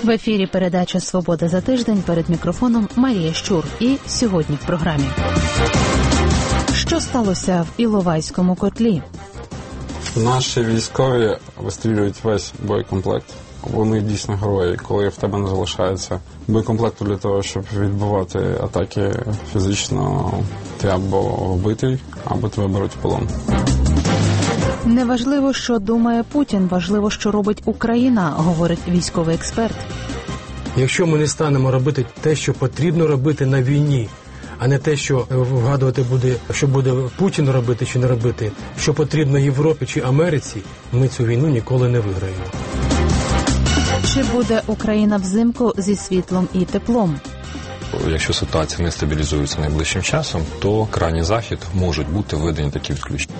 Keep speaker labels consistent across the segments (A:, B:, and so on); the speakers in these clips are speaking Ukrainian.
A: В ефірі передача «Свобода за тиждень», перед мікрофоном Марія Щур. І сьогодні в програмі. Що сталося в Іловайському котлі?
B: Наші військові вистрілюють весь боєкомплект. Вони дійсно герої. Коли в тебе не залишається боєкомплекту для того, щоб відбивати атаки фізично, ти або вбитий, або тебе беруть в полон.
A: Неважливо, що думає Путін, важливо, що робить Україна, говорить військовий експерт.
C: Якщо ми не станемо робити те, що потрібно робити на війні, а не те, що вгадувати буде, що буде Путін робити чи не робити, що потрібно Європі чи Америці, ми цю війну ніколи не виграємо.
A: Чи буде Україна взимку зі світлом і теплом?
D: Якщо ситуація не стабілізується найближчим часом, то крайній захід можуть бути введені такі відключення.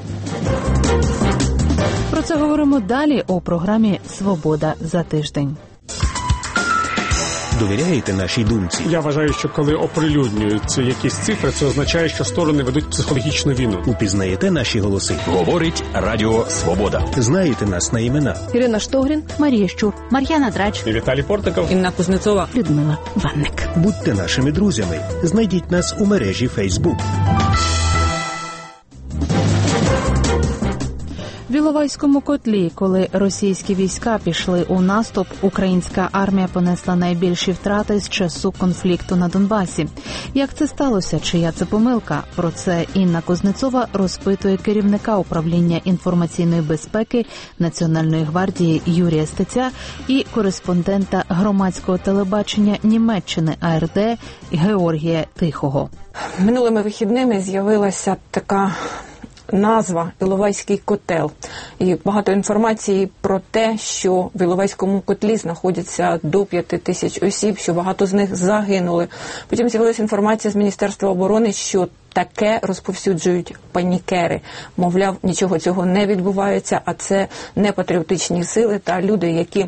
A: Про це говоримо далі у програмі «Свобода за тиждень».
E: Довіряєте нашій думці?
F: Я вважаю, що коли оприлюднюються якісь цифри, це означає, що сторони ведуть психологічну війну.
E: Упізнаєте наші голоси? Говорить Радіо Свобода. Знаєте нас на імена?
A: Ірина Штогрін, Марія Щур, Мар'яна Драч,
F: Віталій Портников,
A: Інна Кузнецова, Людмила Ванник.
E: Будьте нашими друзями. Знайдіть нас у мережі Facebook.
A: В Іловайському котлі, коли російські війська пішли у наступ, українська армія понесла найбільші втрати з часу конфлікту на Донбасі. Як це сталося? Чия це помилка? Про це Інна Кузнецова розпитує керівника управління інформаційної безпеки Національної гвардії Юрія Стеця і кореспондента громадського телебачення Німеччини АРД Георгія Тихого.
G: Минулими вихідними з'явилася така назва «Іловайський котел». І багато інформації про те, що в Іловайському котлі знаходяться до 5 тисяч осіб, що багато з них загинули. Потім з'явилася інформація з Міністерства оборони, що таке розповсюджують панікери. Мовляв, нічого цього не відбувається, а це не патріотичні сили та люди, які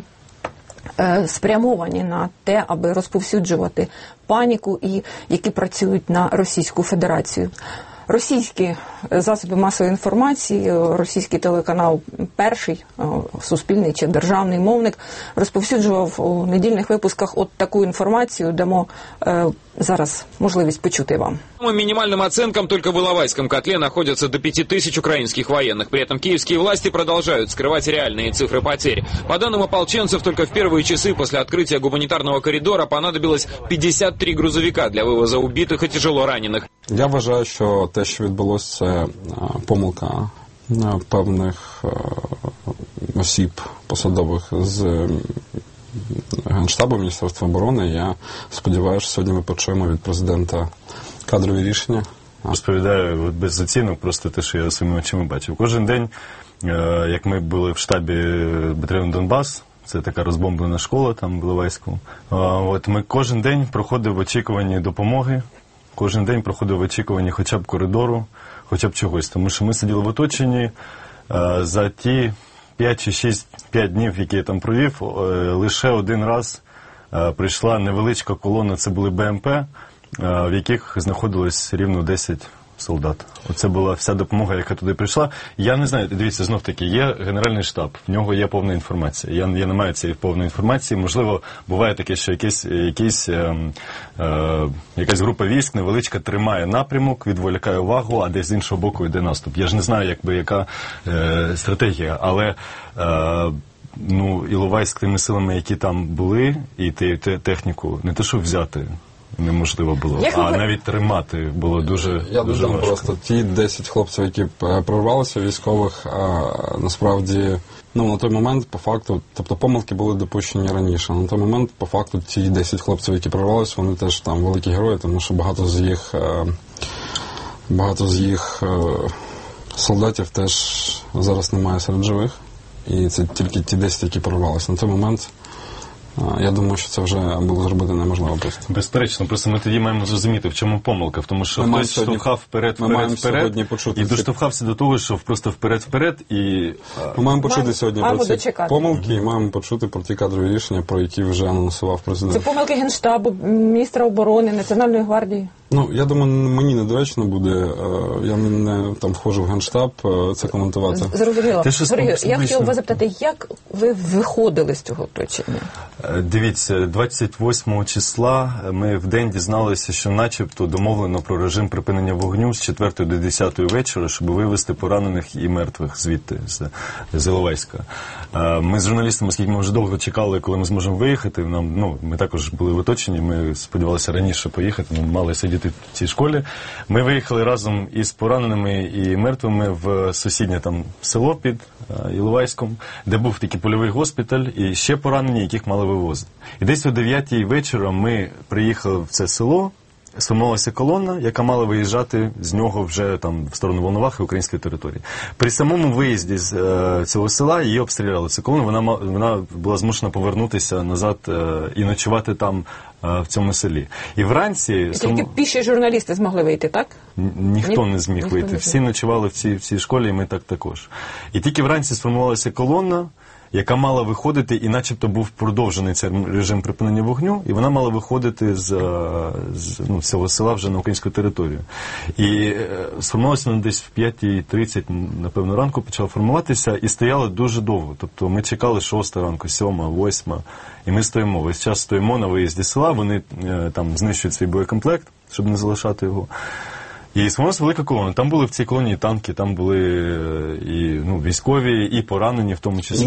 G: спрямовані на те, аби розповсюджувати паніку і які працюють на Російську Федерацію. Російські засоби масової інформації, російський телеканал «Перший», суспільний чи державний мовник, розповсюджував у недільних випусках от таку інформацію, дамо зараз можливість почути вам.
H: По минимальным оценкам, только в Иловайском котле находятся до 5000 украинских военных. При этом киевские власти продолжают скрывать реальные цифры потерь. По данным ополченцев, только в первые часы после открытия гуманитарного коридора понадобилось 53 грузовика для вывоза убитых и тяжело раненых.
B: Я вважаю, що те, що відбулося, це помилка певних осіб посадових з Генштабу Міністерства оборони. Я сподіваюся, що сьогодні ми почуємо від президента кадрові рішення.
I: Розповідаю без оцінок просто те, що я своїми очима бачив. Кожен день, як ми були в штабі батальйону «Донбас», це така розбомблена школа там в Іловайську, от ми кожен день проходив в очікуванні допомоги, кожен день проходив в очікуванні хоча б коридору, хоча б чогось. Тому що ми сиділи в оточенні за ті 5 чи 6 днів, які я там провів, лише один раз прийшла невеличка колона, це були БМП, в яких знаходилось рівно 10 солдат. Оце була вся допомога, яка туди прийшла. Я не знаю, дивіться, знов-таки, є Генеральний штаб, в нього є повна інформація. Я не маю цієї повної інформації. Можливо, буває таке, що якась група військ невеличка тримає напрямок, відволікає увагу, а десь з іншого боку йде наступ. Я ж не знаю, яка стратегія, але Іловайськ тими силами, які там були, і техніку, не те, що взяти неможливо було, навіть тримати було дуже
B: Я додам
I: важко.
B: просто ті 10 хлопців, які прорвалися військових, насправді, на той момент, по факту, тобто помилки були допущені раніше. На той момент, по факту, ті 10 хлопців, які прорвалися, вони теж там великі герої, тому що багато з їх солдатів теж зараз немає серед живих. І це тільки ті 10, які прорвалися. На той момент, я думаю, що це вже було зробити неможливо просто.
I: Безперечно, просто ми тоді маємо зрозуміти, в чому помилка. В тому, що хтось штовхав вперед, і доштовхався до того, що просто вперед, і...
B: Ми маємо почути сьогодні про ці помилки, і маємо почути про ті кадрові рішення, про які вже анонсував президент.
G: Це помилки Генштабу, міністра оборони, Національної гвардії.
B: Ну, я думаю, мені недоречно буде, я не там входжу в Генштаб, це коментувати.
G: Зрозуміло. Сергію, я хотіла вас запитати, як ви виходили з цього оточення?
I: Дивіться, 28 числа ми в день дізналися, що начебто домовлено про режим припинення вогню з 4 до 10 вечора, щоб вивезти поранених і мертвих звідти, з Іловайська. Ми з журналістами, оскільки ми вже довго чекали, коли ми зможемо виїхати, ми також були в оточенні, ми сподівалися раніше поїхати, ми мали сидіти в цій школі. Ми виїхали разом із пораненими і мертвими в сусіднє там село під Іловайськом, де був такий польовий госпіталь, і ще поранені, яких мали вивозити. І десь о 9-й вечора ми приїхали в це село, сформувалася колона, яка мала виїжджати з нього вже там в сторону Волновахи, української території. При самому виїзді з цього села її обстріляли. Цю колону, вона була змушена повернутися назад і ночувати там, в цьому селі. І вранці...
G: Тільки піші журналісти змогли вийти, так?
I: Ніхто не зміг вийти. Всі ночували в цій школі, і ми також. І тільки вранці сформувалася колона, яка мала виходити, і начебто був продовжений цей режим припинення вогню, і вона мала виходити з цього села вже на українську територію. І сформувалася вона десь в 5:30, напевно, ранку почала формуватися, і стояла дуже довго. Тобто ми чекали 6 ранку, 7, 8, і ми стоїмо. Весь час стоїмо на виїзді з села, вони там знищують свій боєкомплект, щоб не залишати його. І сформувалася велика колона. Там були в цій колоні і танки, там були і військові, і поранені, в тому числі,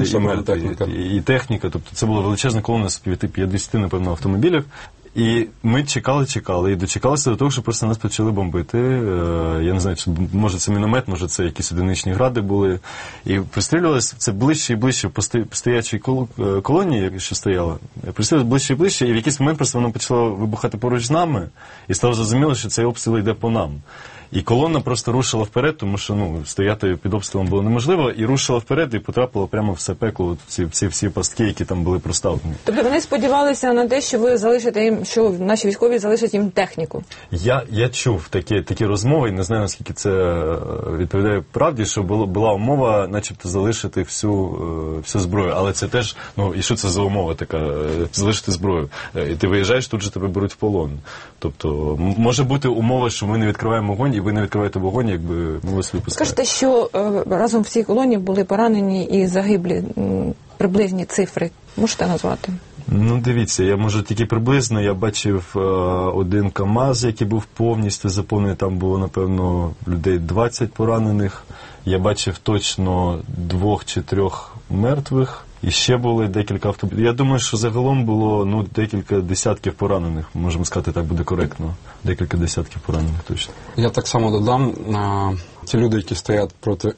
I: і техніка. Тобто це була величезна колона з 50, напевно, автомобілів. І ми чекали, і дочекалися до того, що просто нас почали бомбити. Я не знаю, може це міномет, може це якісь одиничні гради були. І пристрілювалися це ближче і ближче по стоячій колоні, що стояла. Пристрілювалися ближче і ближче, і в якийсь момент просто воно почало вибухати поруч з нами, і стало зрозуміло, що цей обстріл йде по нам. І колона просто рушила вперед, тому що стояти під обстрілом було неможливо, і рушила вперед, і потрапила прямо в все пекло, ці всі пастки, які там були проставлені.
G: Тобто вони сподівалися на те, що ви залишите їм, що наші військові залишать їм техніку?
I: Я чув такі розмови, і не знаю, наскільки це відповідає правді, що була умова, начебто, залишити всю зброю. Але це теж, і що це за умова така? Залишити зброю. І ти виїжджаєш, тут же тебе беруть в полон. Тобто, може бути умова, що ми не відкриваємо вогонь, і ви не відкриваєте вогонь, якби ми вас випускаємо.
G: Скажете, що разом в цій колоні були поранені і загиблі, приблизні цифри. Можете назвати?
I: Дивіться, я можу тільки приблизно. Я бачив один КАМАЗ, який був повністю заповнений. Там було, напевно, людей 20 поранених. Я бачив точно 2 чи 3 мертвих. І ще були декілька автобусів. Я думаю, що загалом було декілька десятків поранених. Можемо сказати, так буде коректно. Декілька десятків поранених точно.
B: Я так само додам, ті люди, які стоять проти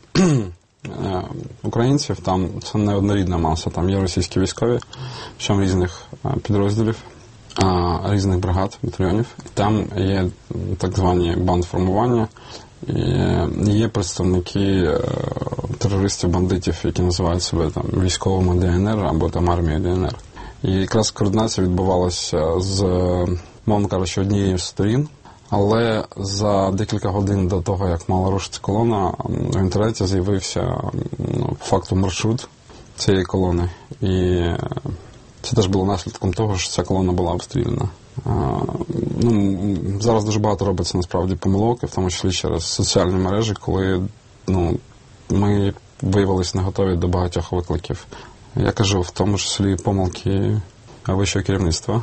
B: українців, там це не однорідна маса. Там є російські військові, причому різних підрозділів, різних бригад, батальйонів. Там є так звані бандформування. Є представники терористів-бандитів, які називають себе там військовими ДНР або там армією ДНР. І якраз координація відбувалася з, мовно кажучи, однієї з сторін, але за декілька годин до того, як мала рушитися колона, в інтернеті з'явився по факту маршрут цієї колони. І це теж було наслідком того, що ця колона була обстріляна. Зараз дуже багато робиться насправді помилок, в тому числі через соціальні мережі, коли ми виявилися не готові до багатьох викликів. Я кажу, в тому числі помилки вищого керівництва,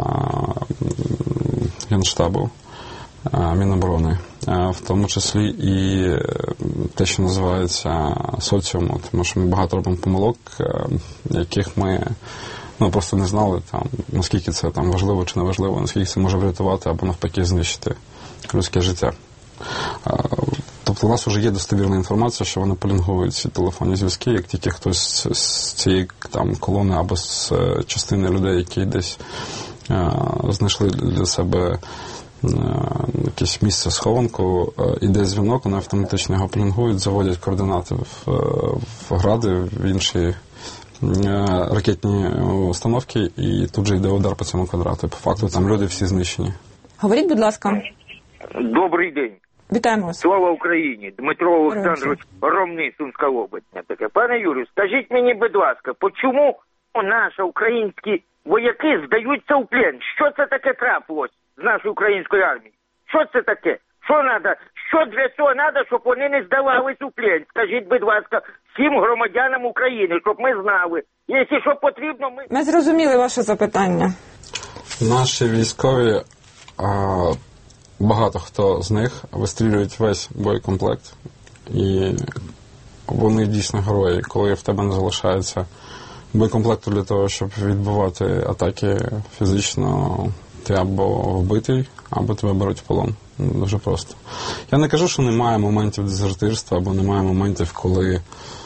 B: Генштабу, Міноборони, в тому числі і те, що називається соціуму, тому що ми багато робимо помилок, яких ми просто не знали, наскільки це важливо чи не важливо, наскільки це може врятувати або навпаки знищити людське життя. Тобто у нас вже є достовірна інформація, що вони полінгують ці телефонні зв'язки, як тільки хтось з цієї колони або з частини людей, які десь знайшли для себе якесь місце схованку, іде дзвінок, вони автоматично його полінгують, заводять координати в гради, в інші ракетні установки, і тут же йде удар по цьому квадрату. По факту там люди всі знищені.
G: Говоріть, будь ласка.
J: Добрий день.
G: Вітаємо вас.
J: Слава Україні. Дмитро Олександрович Ромний, Сумська область. Пане Юрію, скажіть мені, будь ласка, чому наші українські вояки здаються у плен? Що це таке трапилось з нашою українською армією? Що це таке? Що треба? Що для цього треба, щоб вони не здавались у плен? Скажіть, будь ласка, всім громадянам України, щоб ми знали. Якщо що потрібно, ми...
G: Ми зрозуміли ваше запитання.
B: Наші військові, багато хто з них вистрілюють весь боєкомплект. І вони дійсно герої. Коли в тебе не залишається боєкомплекту для того, щоб відбивати атаки фізично, ти або вбитий, або тебе беруть в полон. Дуже просто. Я не кажу, що немає моментів дезертирства, або немає моментів, коли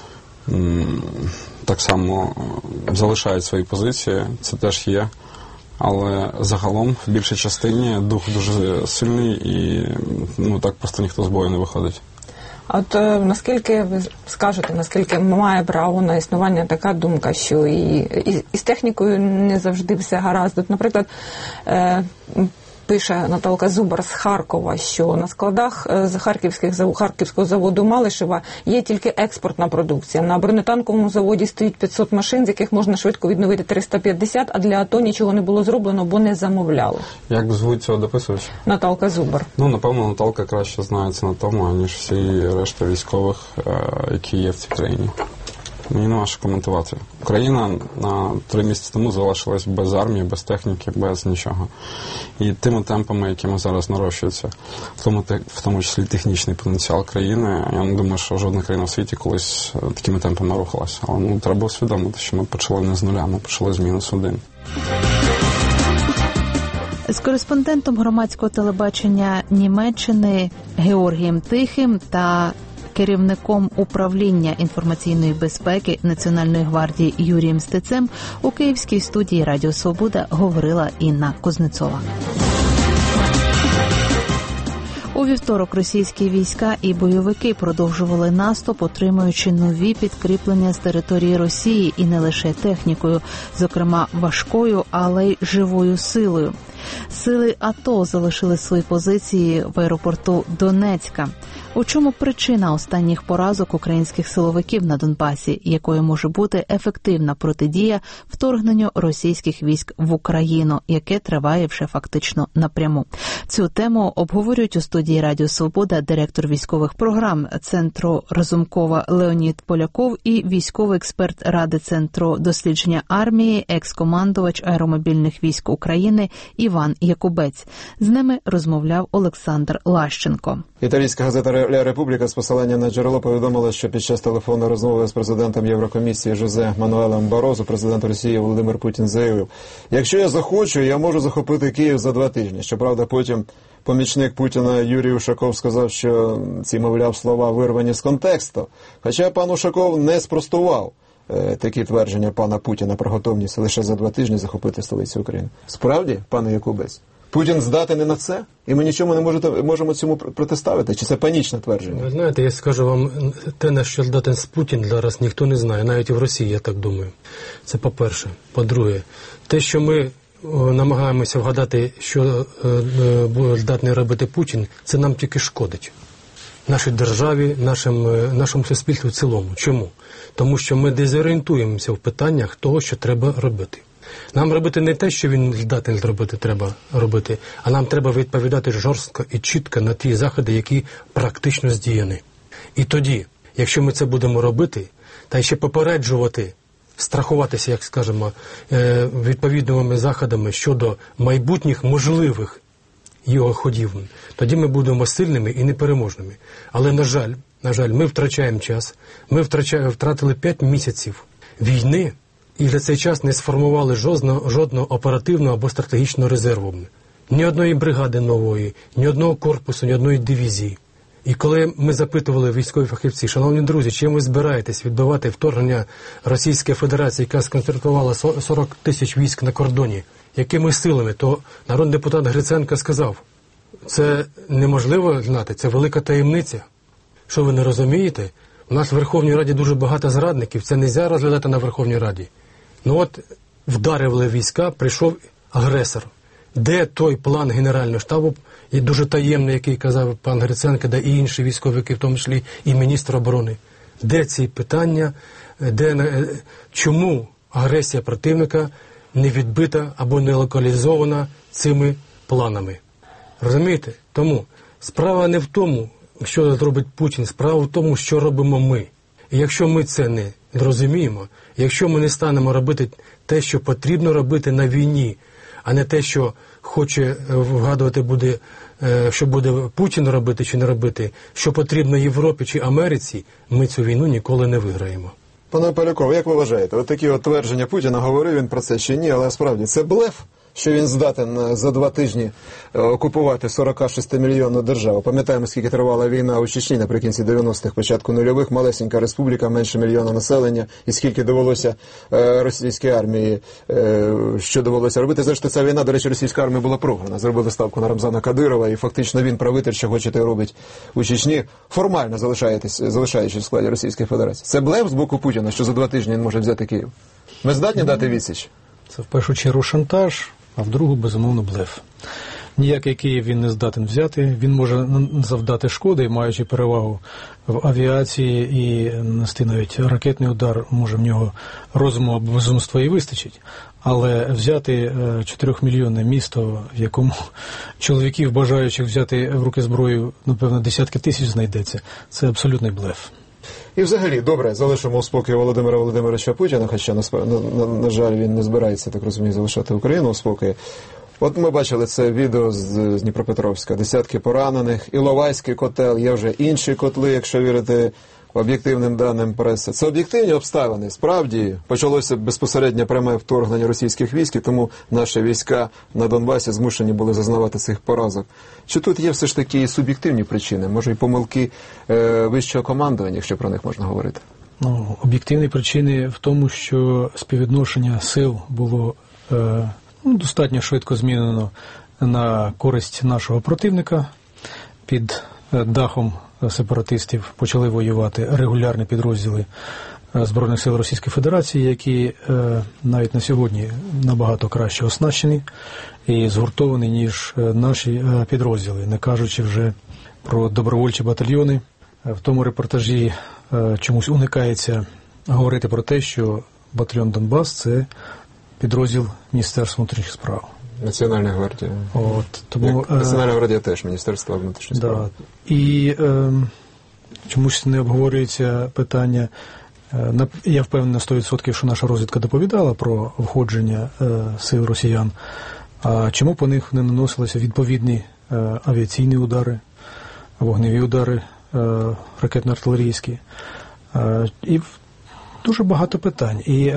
B: так само залишають свої позиції. Це теж є. Але загалом, в більшій частині, дух дуже сильний і так просто ніхто з бою не виходить.
G: А от наскільки ви скажете, наскільки має право на існування така думка, що і з технікою не завжди все гаразд. От, наприклад, пише Наталка Зубар з Харкова, що на складах Харківського заводу Малишева є тільки експортна продукція. На бронетанковому заводі стоїть 500 машин, з яких можна швидко відновити 350, а для АТО нічого не було зроблено, бо не замовляли.
B: Як звуть цього дописувача?
G: Наталка Зубар.
B: Напевно, Наталка краще знається на тому, ніж всі решта військових, які є в цій країні. Мені нема що коментувати. Україна на 3 місяці тому залишилась без армії, без техніки, без нічого. І тими темпами, якими зараз нарощується, в тому числі технічний потенціал країни, я не думаю, що жодна країна в світі колись такими темпами рухалася. Але треба усвідомити, що ми почали не з нуля, ми почали з -1.
A: З кореспондентом громадського телебачення Німеччини Георгієм Тихим та керівником управління інформаційної безпеки Національної гвардії Юрієм Стецем у київській студії Радіо Свобода говорила Інна Кузнецова. У вівторок російські війська і бойовики продовжували наступ, отримуючи нові підкріплення з території Росії і не лише технікою, зокрема важкою, але й живою силою. Сили АТО залишили свої позиції в аеропорту Донецька. У чому причина останніх поразок українських силовиків на Донбасі, якою може бути ефективна протидія вторгненню російських військ в Україну, яке триває вже фактично напряму? Цю тему обговорюють у студії Радіо Свобода директор військових програм Центру Разумкова Леонід Поляков і військовий експерт Ради Центру дослідження армії, екс-командувач аеромобільних військ України Іван Якубець. З ними розмовляв Олександр Лащенко.
K: Італійська газета «Ля Републіка» з посиланням на джерело повідомила, що під час телефонної розмови з президентом Єврокомісії Жозе Мануелем Барозо президент Росії Володимир Путін заявив: «Якщо я захочу, я можу захопити Київ за 2 тижні». Щоправда, потім помічник Путіна Юрій Ушаков сказав, що ці, мовляв, слова вирвані з контексту. Хоча пан Ушаков не спростував такі твердження пана Путіна про готовність лише за 2 тижні захопити столицю України. Справді, пане Якубець, Путін здатен не на це? І ми нічому не можемо цьому протиставити? Чи це панічне твердження?
C: Ви знаєте, я скажу вам, те, на що здатен Путін, зараз ніхто не знає, навіть і в Росії, я так думаю. Це по-перше. По-друге, те, що ми намагаємося вгадати, що здатний робити Путін, це нам тільки шкодить. Нашій державі, нашому суспільству в цілому. Чому? Тому що ми дезорієнтуємося в питаннях того, що треба робити. Нам робити не те, що він здатний зробити, треба робити, а нам треба відповідати жорстко і чітко на ті заходи, які практично здіяні. І тоді, якщо ми це будемо робити, та ще попереджувати, страхуватися, як скажемо, відповідними заходами щодо майбутніх можливих його ходів, тоді ми будемо сильними і непереможними. Але, на жаль, ми втрачаємо час, ми втратили 5 місяців війни, і за цей час не сформували жодного оперативного або стратегічного резерву. Ні одної бригади нової, ні одного корпусу, ні одної дивізії. І коли ми запитували військові фахівці: шановні друзі, чим ви збираєтесь відбивати вторгнення Російської Федерації, яка сконцентрувала 40 тисяч військ на кордоні, якими силами, то народний депутат Гриценко сказав: це неможливо знати, це велика таємниця. Що ви не розумієте? У нас в Верховній Раді дуже багато зрадників, це не можна розглядати на Верховній Раді. Ну от, вдарили війська, прийшов агресор. Де той план Генерального штабу, і дуже таємний, який казав пан Гриценко, да і інші військовики, в тому числі і міністр оборони? Де ці питання, чому агресія противника не відбита або не локалізована цими планами? Розумієте? Тому справа не в тому, що робить Путін, справа в тому, що робимо ми. І якщо ми це не розуміємо, якщо ми не станемо робити те, що потрібно робити на війні, а не те, що хоче вгадувати буде, що буде Путін робити чи не робити, що потрібно Європі чи Америці, ми цю війну ніколи не виграємо.
K: Пане Поляков, як ви вважаєте, от такі от твердження Путіна, говорив він про це чи ні, але справді це блеф, що він здатен за 2 тижні окупувати 46-мільйонну державу. Пам'ятаємо, скільки тривала війна у Чечні наприкінці 90-х, початку нульових, малесенька республіка, менше мільйона населення, і скільки довелося російській армії, що довелося робити. Зрештою, ця війна, до речі, російська армія була програна. Зробили ставку на Рамзана Кадирова, і фактично він правитель, що хоче, робить у Чечні, формально залишаючись в складі Російської Федерації. Це блеф з боку Путіна, що за 2 тижні він може взяти Київ. Ми здатні дати відсіч?
L: Це в першу чергу шантаж, а в другу, безумовно, блеф. Ніякий Київ він не здатен взяти, він може завдати шкоди, маючи перевагу в авіації і нести навіть ракетний удар, може в нього розуму або безумства і вистачить. Але взяти 4-мільйонне місто, в якому чоловіків, бажаючих взяти в руки зброю, напевно, десятки тисяч знайдеться, це абсолютний блеф.
K: І взагалі, добре, залишимо у спокій Володимира Володимировича Путіна, хоча, на жаль, він не збирається, так розумію, залишати Україну у спокої. От ми бачили це відео з Дніпропетровська. Десятки поранених, Іловайський котел, є вже інші котли, якщо вірити об'єктивним даним преси. Це об'єктивні обставини. Справді, почалося безпосередньо пряме вторгнення російських військ, і тому наші війська на Донбасі змушені були зазнавати цих поразок. Чи тут є все ж таки і суб'єктивні причини? Може, і помилки вищого командування, якщо про них можна говорити?
L: Об'єктивні причини в тому, що співвідношення сил було достатньо швидко змінено на користь нашого противника. Під дахом сепаратистів почали воювати регулярні підрозділи Збройних сил Російської Федерації, які навіть на сьогодні набагато краще оснащені і згуртовані, ніж наші підрозділи, не кажучи вже про добровольчі батальйони. В тому репортажі чомусь уникається говорити про те, що батальйон «Донбас» – це підрозділ Міністерства внутрішніх справ.
K: Національна гвардія.
L: Тому,
K: Національна гвардія теж Міністерство внутрішніх справ.
L: І чомусь не обговорюється питання. Я впевнений на 100%, що наша розвідка доповідала про входження сил росіян. А чому по них не наносилися відповідні авіаційні удари, вогневі удари, ракетно-артилерійські? І дуже багато питань. І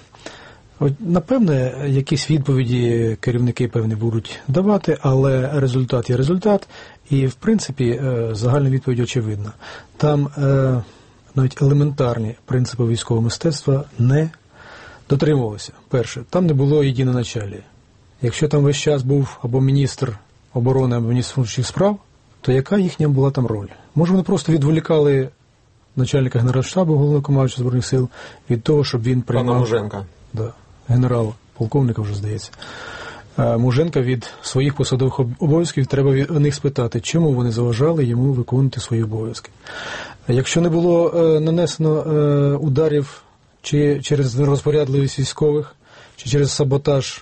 L: напевне, якісь відповіді керівники певні будуть давати, але результат є результат. І, в принципі, загальна відповідь очевидна. Там навіть елементарні принципи військового мистецтва не дотримувалися. Перше, там не було єдиноначалія. Якщо там весь час був або міністр оборони, або міністр внутрішніх справ, то яка їхня була там роль? Може, вони просто відволікали начальника Генеральштабу, головнокомандуючого Збройних сил, від того, щоб він приймав...
K: Пана Муженка.
L: Да, генерала, полковника вже, здається. Муженка від своїх посадових обов'язків, треба в них спитати, чому вони заважали йому виконувати свої обов'язки. Якщо не було нанесено ударів чи через нерозпорядливість військових, чи через саботаж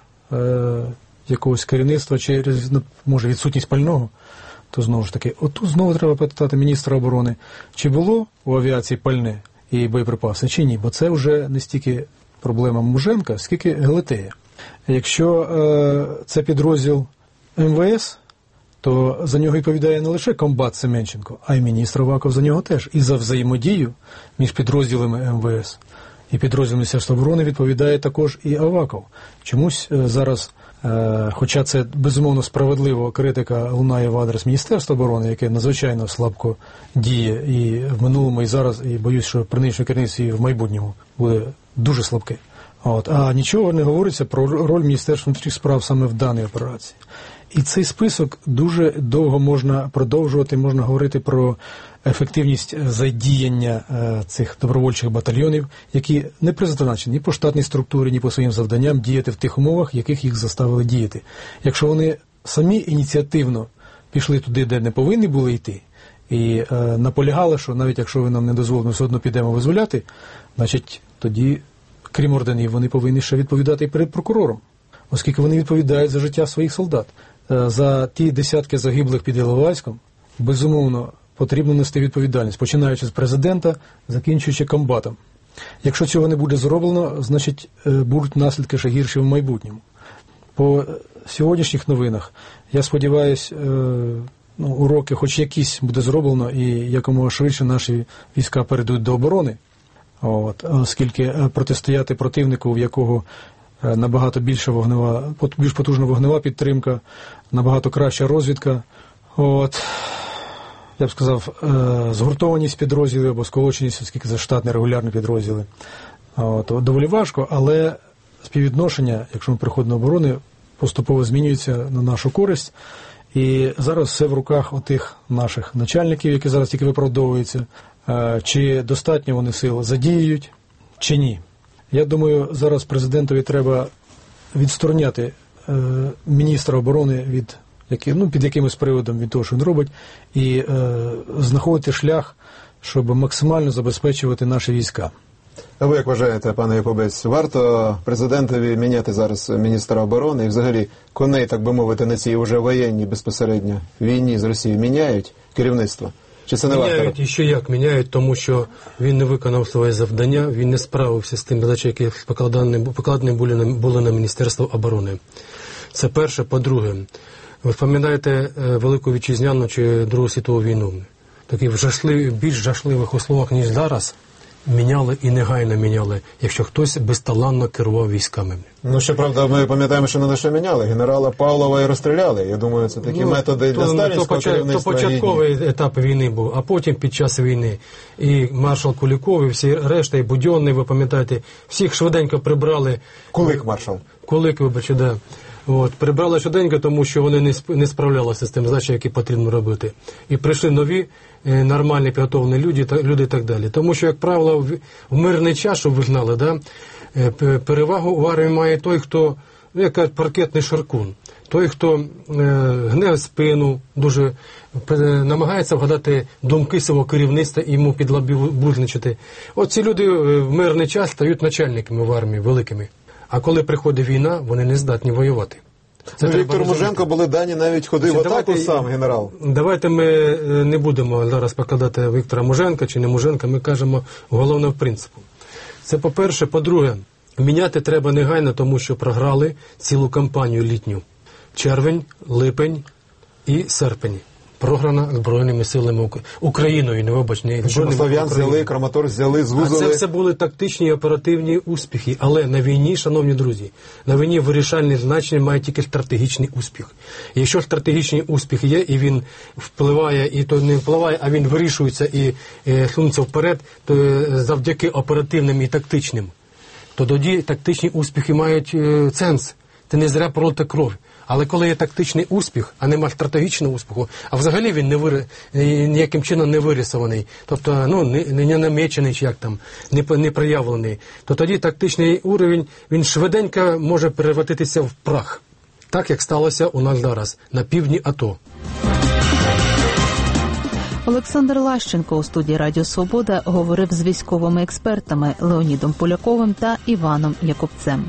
L: якогось керівництва, чи може відсутність пального, то знову ж таки, отут знову треба питати міністра оборони, чи було у авіації пальне і боєприпаси, чи ні, бо це вже не стільки проблема Муженка, скільки Гелетея. Якщо це підрозділ МВС, то за нього відповідає не лише комбат Семенченко, а й міністр Аваков за нього теж. І за взаємодію між підрозділами МВС і підрозділом Міністерства оборони відповідає також і Аваков. Чомусь зараз, хоча це безумовно справедливо, критика лунає в адрес Міністерства оборони, яке надзвичайно слабко діє і в минулому, і зараз, і боюсь, що при нинішньому керівництві в майбутньому буде дуже слабке. А нічого не говориться про роль Міністерства внутрішніх справ саме в даній операції. І цей список дуже довго можна продовжувати, можна говорити про ефективність задіяння цих добровольчих батальйонів, які не призначені ні по штатній структурі, ні по своїм завданням діяти в тих умовах, яких їх заставили діяти. Якщо вони самі ініціативно пішли туди, де не повинні були йти, і наполягали, що навіть якщо ви нам не дозволите, ми все одно підемо визволяти, значить тоді, крім орденів, вони повинні ще відповідати і перед прокурором, оскільки вони відповідають за життя своїх солдат. за ті десятки загиблих під Іловайськом, безумовно, потрібно нести відповідальність, починаючи з президента, закінчуючи комбатом. Якщо цього не буде зроблено, значить будуть наслідки ще гірші в майбутньому. По сьогоднішніх новинах, я сподіваюся, уроки хоч якісь буде зроблено і якомога швидше наші війська перейдуть до оборони, оскільки протистояти противнику, в якого набагато більш потужна вогнева підтримка, набагато краща розвідка, я б сказав, згуртованість підрозділів або сколоченість, оскільки це штатні регулярні підрозділи. Доволі важко, але співвідношення, якщо ми переходимо до оборони, поступово змінюється на нашу користь. І зараз все в руках отих наших начальників, які зараз тільки виправдовуються, чи достатньо вони сил задіюють, чи ні. Я думаю, зараз президентові треба відстороняти міністра оборони під якимось приводом від того, що він робить, і знаходити шлях, щоб максимально забезпечувати наші війська.
K: А ви як вважаєте, пане Якубець, варто президентові міняти зараз міністра оборони і взагалі коней, так би мовити, на цій вже воєнній безпосередньо війні з Росією міняють керівництво? Чи це не варто?
C: Міняють і ще як міняють, тому що він не виконав своє завдання, він не справився з тим задачами, які покладені були на Міністерство оборони. Це перше. По-друге, ви пам'ятаєте Велику Вітчизняну чи Другу світову війну? Такі більш жахливих условах, ніж зараз, міняли і негайно міняли, якщо хтось безталанно керував військами.
K: Щоправда, ми пам'ятаємо, що не лише міняли. Генерала Павлова і розстріляли. Я думаю, це такі методи для сталінського керівництва.
C: То початковий етап війни був, а потім під час війни. І маршал Куликов, і всі решта, і Будьонний, ви пам'ятаєте, всіх швиденько прибрали.
K: Кулик маршал.
C: Кулик, вибачте, да. Прибрали швиденько, тому що вони не справлялися з тим задачами, які потрібно робити. І прийшли нові, нормальні, підготовлені люди і так далі. Тому що, як правило, в мирний час, щоб ви знали, перевагу в армії має той, хто, як кажуть, паркетний шаркун. Той, хто гне спину, дуже намагається вгадати думки свого керівництва і йому підлабузничати. Ці люди в мирний час стають начальниками в армії великими. А коли приходить війна, вони не здатні воювати.
K: Віктор Муженко були дані, навіть ходив в атаку сам, генерал.
C: Давайте ми не будемо зараз покладати Віктора Муженка чи не Муженка, ми кажемо головного принципу. Це по-перше. По-друге, міняти треба негайно, тому що програли цілу кампанію літню. Червень, липень і серпень. Програна Збройними силами Україною, не вибачте.
K: Слов'ян взяли, Краматорськ взяли, звузили.
C: А це все були тактичні і оперативні успіхи. Але на війні, шановні друзі, на війні вирішальне значення має тільки стратегічний успіх. І якщо стратегічний успіх є, і він впливає, і то не впливає, а він вирішується і сунеться вперед, то завдяки оперативним і тактичним, то тоді тактичні успіхи мають сенс. Це не зря пролита кров. Але коли є тактичний успіх, а нема стратегічного успіху, а взагалі він ніяким чином не вирисований, тобто не намечений, чи як там, не проявлений, то тоді тактичний уровень, він швиденько може перевратитися в прах. Так, як сталося у нас зараз, на півдні АТО.
A: Олександр Лащенко у студії Радіо Свобода говорив з військовими експертами Леонідом Поляковим та Іваном Якубцем.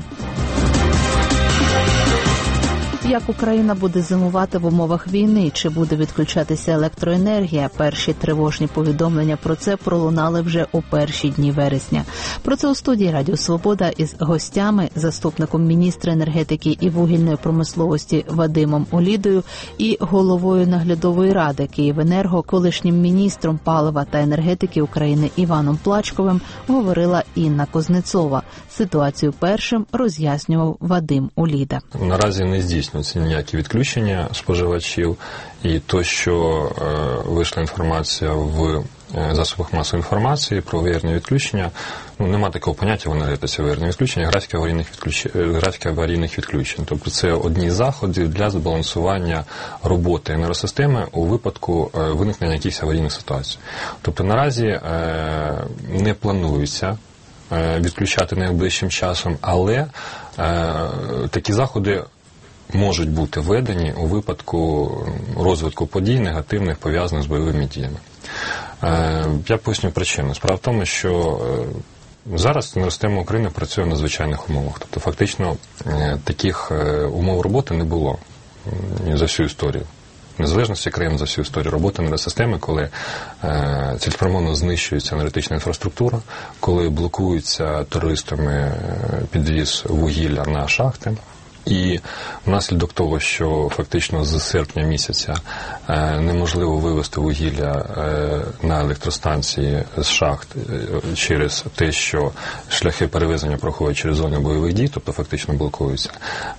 A: Як Україна буде зимувати в умовах війни? Чи буде відключатися електроенергія? Перші тривожні повідомлення про це пролунали вже у перші дні вересня. Про це у студії Радіо Свобода із гостями, заступником міністра енергетики і вугільної промисловості Вадимом Улідою і головою наглядової ради «Київенерго», колишнім міністром палива та енергетики України Іваном Плачковим, говорила Інна Кузнецова. Ситуацію першим роз'яснював Вадим Уліда.
D: Наразі не здійснюється ніякі відключення споживачів, і то, що вийшла інформація в засобах масової інформації про виявлені відключення, нема такого поняття в енергетиці виявлені відключення, графіки аварійних відключень. Тобто це одні з заходів для збалансування роботи енергосистеми у випадку виникнення якихось аварійних ситуацій. Тобто наразі не планується відключати найближчим часом, але такі заходи можуть бути введені у випадку розвитку подій негативних, пов'язаних з бойовими діями. Я поясню причину. Справа в тому, що зараз енергосистема України працює в надзвичайних умовах. Тобто фактично таких умов роботи не було за всю історію незалежності країн, за всю історію роботи енергосистеми, коли цілеспрямовно знищується енергетична інфраструктура, коли блокується терористами підвіз вугілля на шахти. І внаслідок того, що фактично з серпня місяця неможливо вивести вугілля на електростанції з шахт через те, що шляхи перевезення проходять через зону бойових дій, тобто фактично блокуються,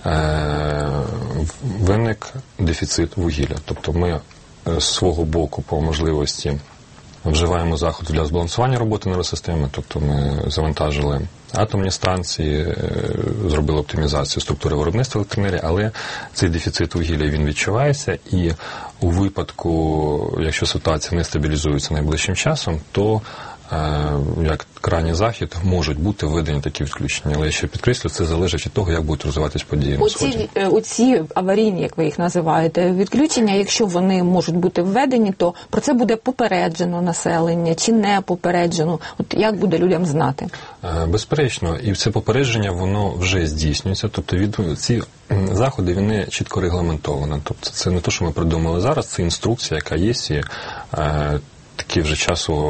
D: виник дефіцит вугілля. Тобто ми з свого боку по можливості вживаємо заходи для збалансування роботи енергосистеми, тобто ми завантажили атомні станції, зробили оптимізацію структури виробництва електроенергії, але цей дефіцит вугілля, він відчувається, і у випадку, якщо ситуація не стабілізується найближчим часом, то як крайній захід можуть бути введені такі відключення. Але я ще підкреслю, це залежить від того, як будуть розвиватись події на Сході.
G: Оці аварійні, як ви їх називаєте, відключення, якщо вони можуть бути введені, то про це буде попереджено населення чи не попереджено? От як буде людям знати?
D: Безперечно, і це попередження, воно вже здійснюється. Тобто ці заходи, вони чітко регламентовані. Тобто це не те, що ми придумали зараз, це інструкція, яка є, і такі вже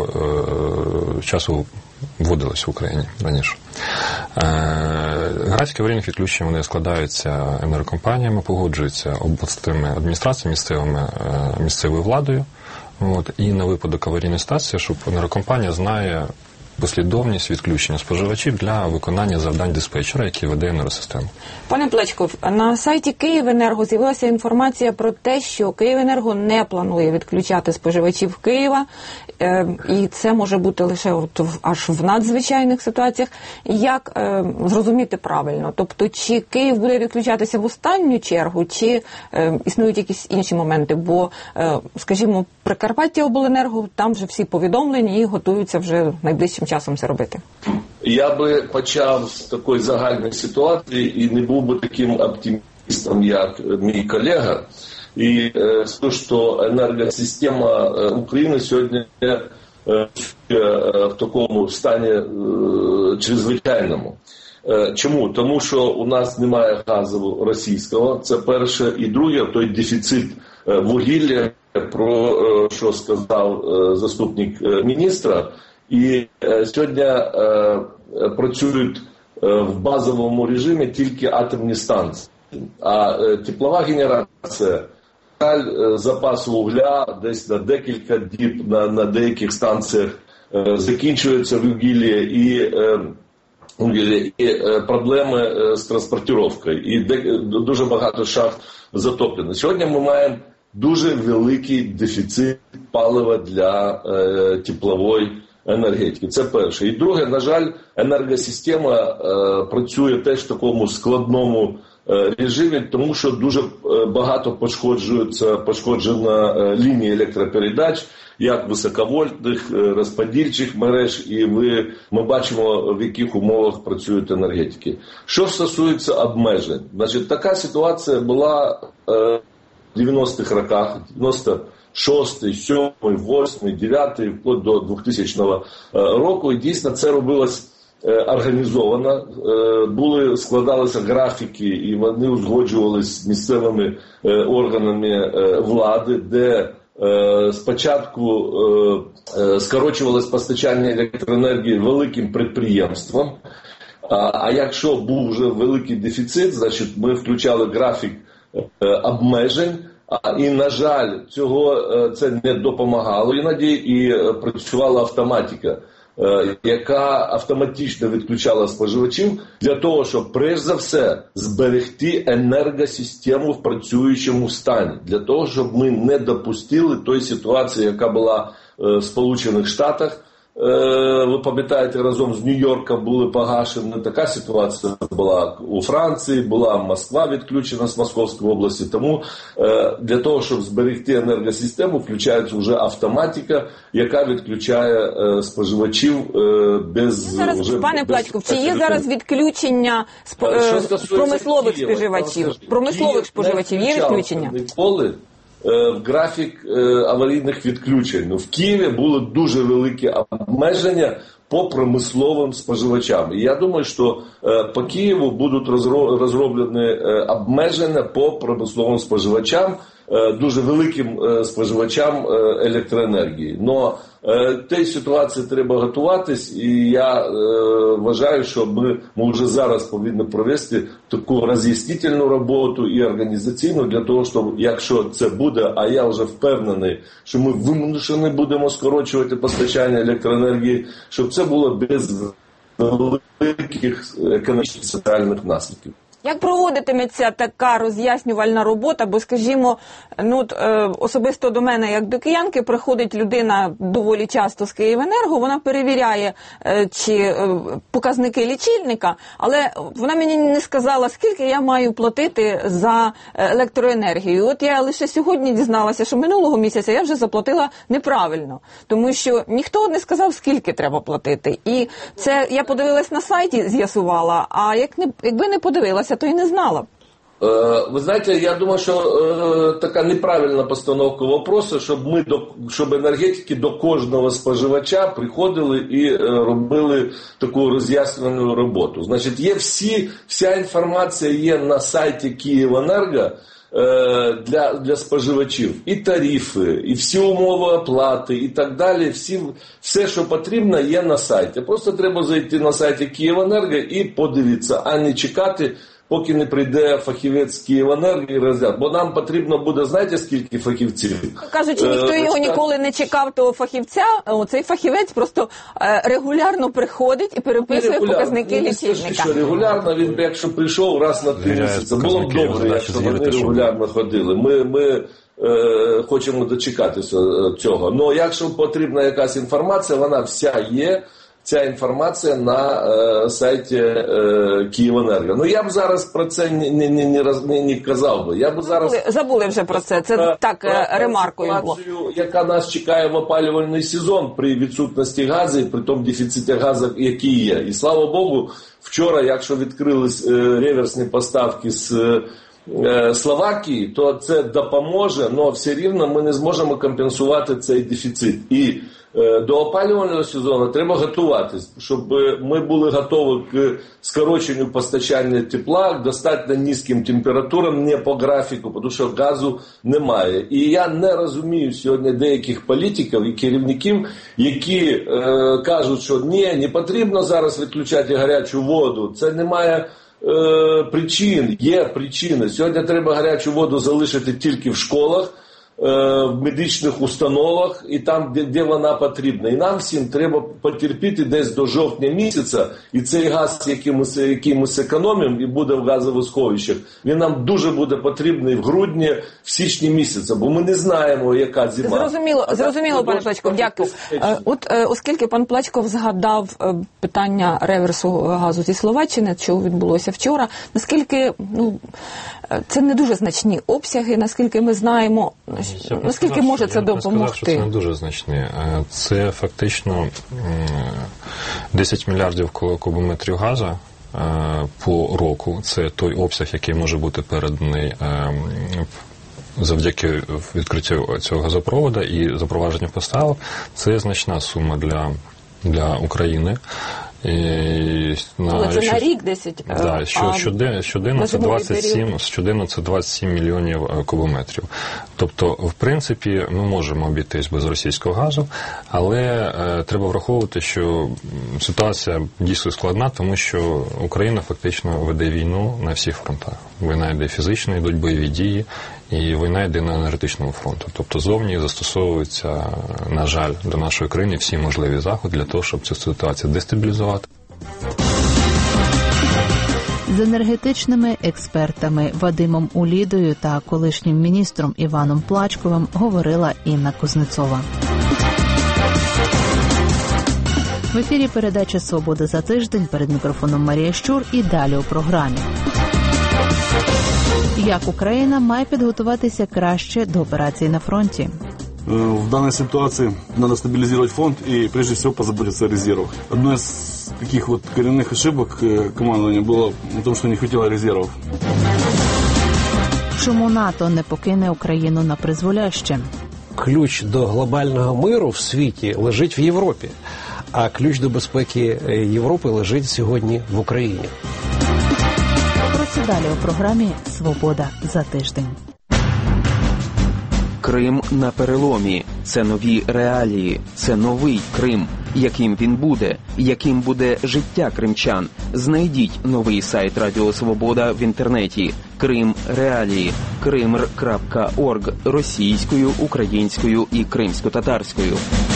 D: часу вводилось в Україні раніше. Графіки аварійних відключень, вони складаються енергокомпаніями, погоджуються обласними адміністраціями, місцевою владою. І на випадок аварійної ситуації, щоб енергокомпанія знає послідовність відключення споживачів для виконання завдань диспетчера, який веде енергосистему.
G: Пане Плечков, на сайті Київенерго з'явилася інформація про те, що Київенерго не планує відключати споживачів Києва, і це може бути лише аж в надзвичайних ситуаціях. Як зрозуміти правильно? Тобто, чи Київ буде відключатися в останню чергу, чи існують якісь інші моменти? Бо, скажімо, Прикарпаття Обленерго, там вже всі повідомлені і готуються вже найближчим часом це робити.
M: Я би почав з такої загальної ситуації і не був би таким оптимістом, як мій колега. І скажу, що енергосистема України сьогодні в такому стані чрезвичайному. Чому? Тому що у нас немає газу російського, це перше. І друге, той дефіцит вугілля, про що сказав заступник міністра. І сьогодні працюють в базовому режимі тільки атомні станції. А теплова генерація, запас вугля десь на декілька діб на деяких станціях закінчується вугілля і проблеми з транспортировкою. І дуже багато шахт затоплено. Сьогодні ми маємо дуже великий дефіцит палива для теплової енергетики. Це перше. І друге, на жаль, енергосистема працює теж в такому складному режимі, тому що дуже багато пошкоджена лінії електропередач, як високовольтних, розподільчих мереж, і ми бачимо, в яких умовах працюють енергетики. Що стосується обмежень, значить, така ситуація була в 90-х роках, 96-й, 7-й, 8-й, 9-й, вплоть до 2000 року. І дійсно це робилось організовано. Складалися графіки, і вони узгоджувалися з місцевими органами влади, де спочатку скорочувалось постачання електроенергії великим підприємствам. А якщо був вже великий дефіцит, значить ми включали графік обмежень. І, на жаль, це не допомагало іноді, і працювала автоматика, яка автоматично відключала споживачів для того, щоб, перш за все, зберегти енергосистему в працюючому стані. Для того, щоб ми не допустили той ситуації, яка була в Сполучених Штатах. Ви пам'ятаєте, разом з Нью-Йорком були погашені. Така ситуація була у Франції, була Москва відключена з Московської області. Тому для того, щоб зберегти енергосистему, включається вже автоматика, яка відключає споживачів без...
G: Пане Плачков, чи є зараз відключення промислових споживачів? Промислових споживачів є відключення?
M: Ніколи в графік аварійних відключень. В Києві були дуже великі обмеження по промисловим споживачам. І я думаю, що по Києву будуть розроблені обмеження по промисловим споживачам, дуже великим споживачам електроенергії. Но тій ситуації треба готуватись, і я вважаю, що ми вже зараз повинні провести таку роз'яснительну роботу і організаційну для того, щоб, якщо це буде, а я вже впевнений, що ми вимушені будемо скорочувати постачання електроенергії, щоб це було без великих економічних соціальних наслідків.
G: Як проводитиметься така роз'яснювальна робота? Бо, скажімо, особисто до мене, як до киянки, приходить людина доволі часто з Київенерго, вона перевіряє чи показники лічильника, але вона мені не сказала, скільки я маю платити за електроенергію. От я лише сьогодні дізналася, що минулого місяця я вже заплатила неправильно, тому що ніхто не сказав, скільки треба платити. І це я подивилась на сайті, з'ясувала, а якби не подивилася, то і не знала.
M: Ви знаєте, я думаю, що така неправильна постановка вопросу, щоб енергетики до кожного споживача приходили і робили таку роз'яснювальну роботу. Значить, є вся інформація є на сайті Київенерго для споживачів. І тарифи, і всі умови оплати, і так далі. Все, що потрібно, є на сайті. Просто треба зайти на сайті Київенерго і подивитися, а не чекати, поки не прийде фахівець Київенерго і розгляд. Бо нам потрібно буде, знаєте, скільки фахівців?
G: Кажучи, ніхто його ніколи не чекав, того фахівця. Цей фахівець просто регулярно приходить і переписує показники лічильника.
M: Регулярно, він якщо прийшов раз на 3 місяці, було б добре, якщо вони регулярно ходили. Ми хочемо дочекатися цього. Но якщо потрібна якась інформація, вона вся є. Ця інформація на сайті Київенерго. Ну, я б зараз про це не казав би. Я б зараз...
G: Забули вже про це. Це так, ремаркою було.
M: Яка нас чекає в опалювальний сезон при відсутності газу і при тому дефіциті газу, який є. І слава Богу, вчора, якщо відкрились реверсні поставки з Словакії, то це допоможе, але все рівно ми не зможемо компенсувати цей дефіцит. І до опалювального сезону треба готуватись, щоб ми були готові к скороченню постачання тепла, к достатньо низьким температурам, не по графіку, тому що газу немає. І я не розумію сьогодні деяких політиків і керівників, які кажуть, що не потрібно зараз відключати гарячу воду, це немає причин, є причини. Сьогодні треба гарячу воду залишити тільки в школах, в медичних установах і там, де вона потрібна. І нам всім треба потерпіти десь до жовтня місяця, і цей газ, який ми зекономимо і буде в газових сховищах, він нам дуже буде потрібний в грудні, в січні місяця, бо ми не знаємо, яка зима.
G: Зрозуміло, пане Плачков, дякую. Оскільки пан Плачков згадав питання реверсу газу зі Словаччини, що відбулося вчора, наскільки, це не дуже значні обсяги, наскільки ми знаємо, наскільки може це допомогти?
D: Я б сказав, що це не дуже значне. Це фактично 10 мільярдів кубометрів газу по року. Це той обсяг, який може бути переданий завдяки відкриттю цього газопроводу і запровадженню поставок. Це значна сума для України.
G: Але це на рік 10.
D: Да, щоденно це 27 мільйонів кубометрів. Тобто, в принципі, ми можемо обійтись без російського газу, але треба враховувати, що ситуація дійсно складна, тому що Україна фактично веде війну на всіх фронтах. Війна йде фізично, йдуть бойові дії, і війна йде на енергетичному фронту. Тобто зовні застосовуються, на жаль, до нашої країни всі можливі заходи для того, щоб цю ситуацію дестабілізувати.
A: З енергетичними експертами Вадимом Улідою та колишнім міністром Іваном Плачковим говорила Інна Кузнецова. В ефірі передача «Свобода за тиждень», перед мікрофоном Марія Щур і далі у програмі. Як Україна має підготуватися краще до операцій на фронті?
N: В данной ситуации надо стабилизировать фонд и прежде всего позаботиться о резервах. Одной из таких вот коренных ошибок командования было в том, что не хватило резервов.
A: Чому НАТО не покине Україну на призволяще?
O: Ключ до глобального миру в світі лежить в Європі. А ключ до безпеки Європи лежить сьогодні в Україні.
A: Про це далі у програмі «Свобода за тиждень».
P: Крим на переломі. Це нові реалії. Це новий Крим. Яким він буде? Яким буде життя кримчан? Знайдіть новий сайт Радіо Свобода в інтернеті. Крим реалії. krimr.org російською, українською і кримсько-татарською.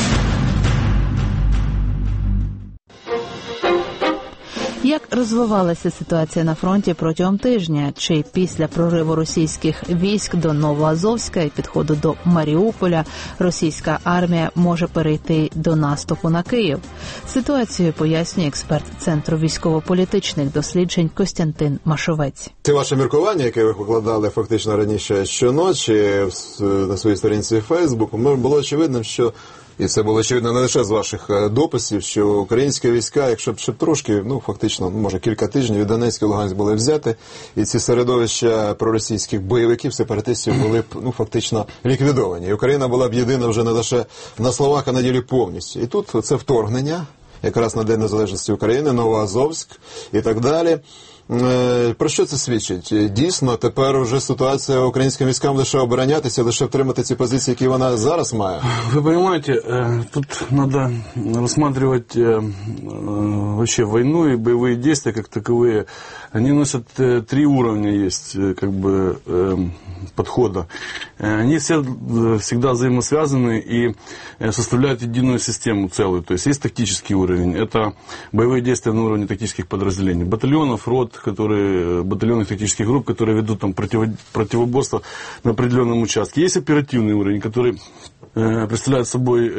A: Як розвивалася ситуація на фронті протягом тижня? Чи після прориву російських військ до Новоазовська і підходу до Маріуполя російська армія може перейти до наступу на Київ? Ситуацію пояснює експерт Центру військово-політичних досліджень Костянтин Машовець.
K: Це ваше міркування, яке ви покладали фактично раніше щоночі на своїй сторінці Фейсбуку, було очевидним, що і це було очевидно не лише з ваших дописів, що українські війська, якщо б ще трошки, фактично, може кілька тижнів від Донецька і Луганська були взяти, і ці середовища проросійських бойовиків, сепаратистів були б, фактично ліквідовані. І Україна була б єдина вже не лише на словах, а на ділі повністю. І тут це вторгнення, якраз на День Незалежності України, Новоазовськ і так далі. Про що це свідчить? Дійсно, тепер вже ситуація українським військам лише оборонятися, лише втримати ці позиції, які вона зараз має.
N: Вы понимаете, тут надо рассматривать вообще войну и боевые действия как таковые. Они носят три уровня, есть подхода. Они все всегда взаимосвязаны и составляют единую систему целую. То есть есть тактический уровень. Это боевые действия на уровне тактических подразделений. Батальонов, рот, батальонных тактических групп, которые ведут там противоборство на определенном участке. Есть оперативный уровень, который представляет собой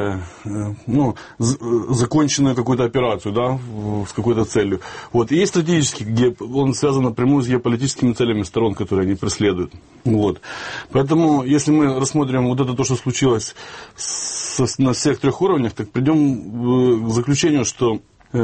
N: законченную какую-то операцию, да, с какой-то целью. Вот. И есть стратегический, где он связан напрямую с геополитическими целями сторон, которые они преследуют. Вот. Поэтому, если мы рассмотрим вот это то, что случилось на всех трех уровнях, так придем к заключению, что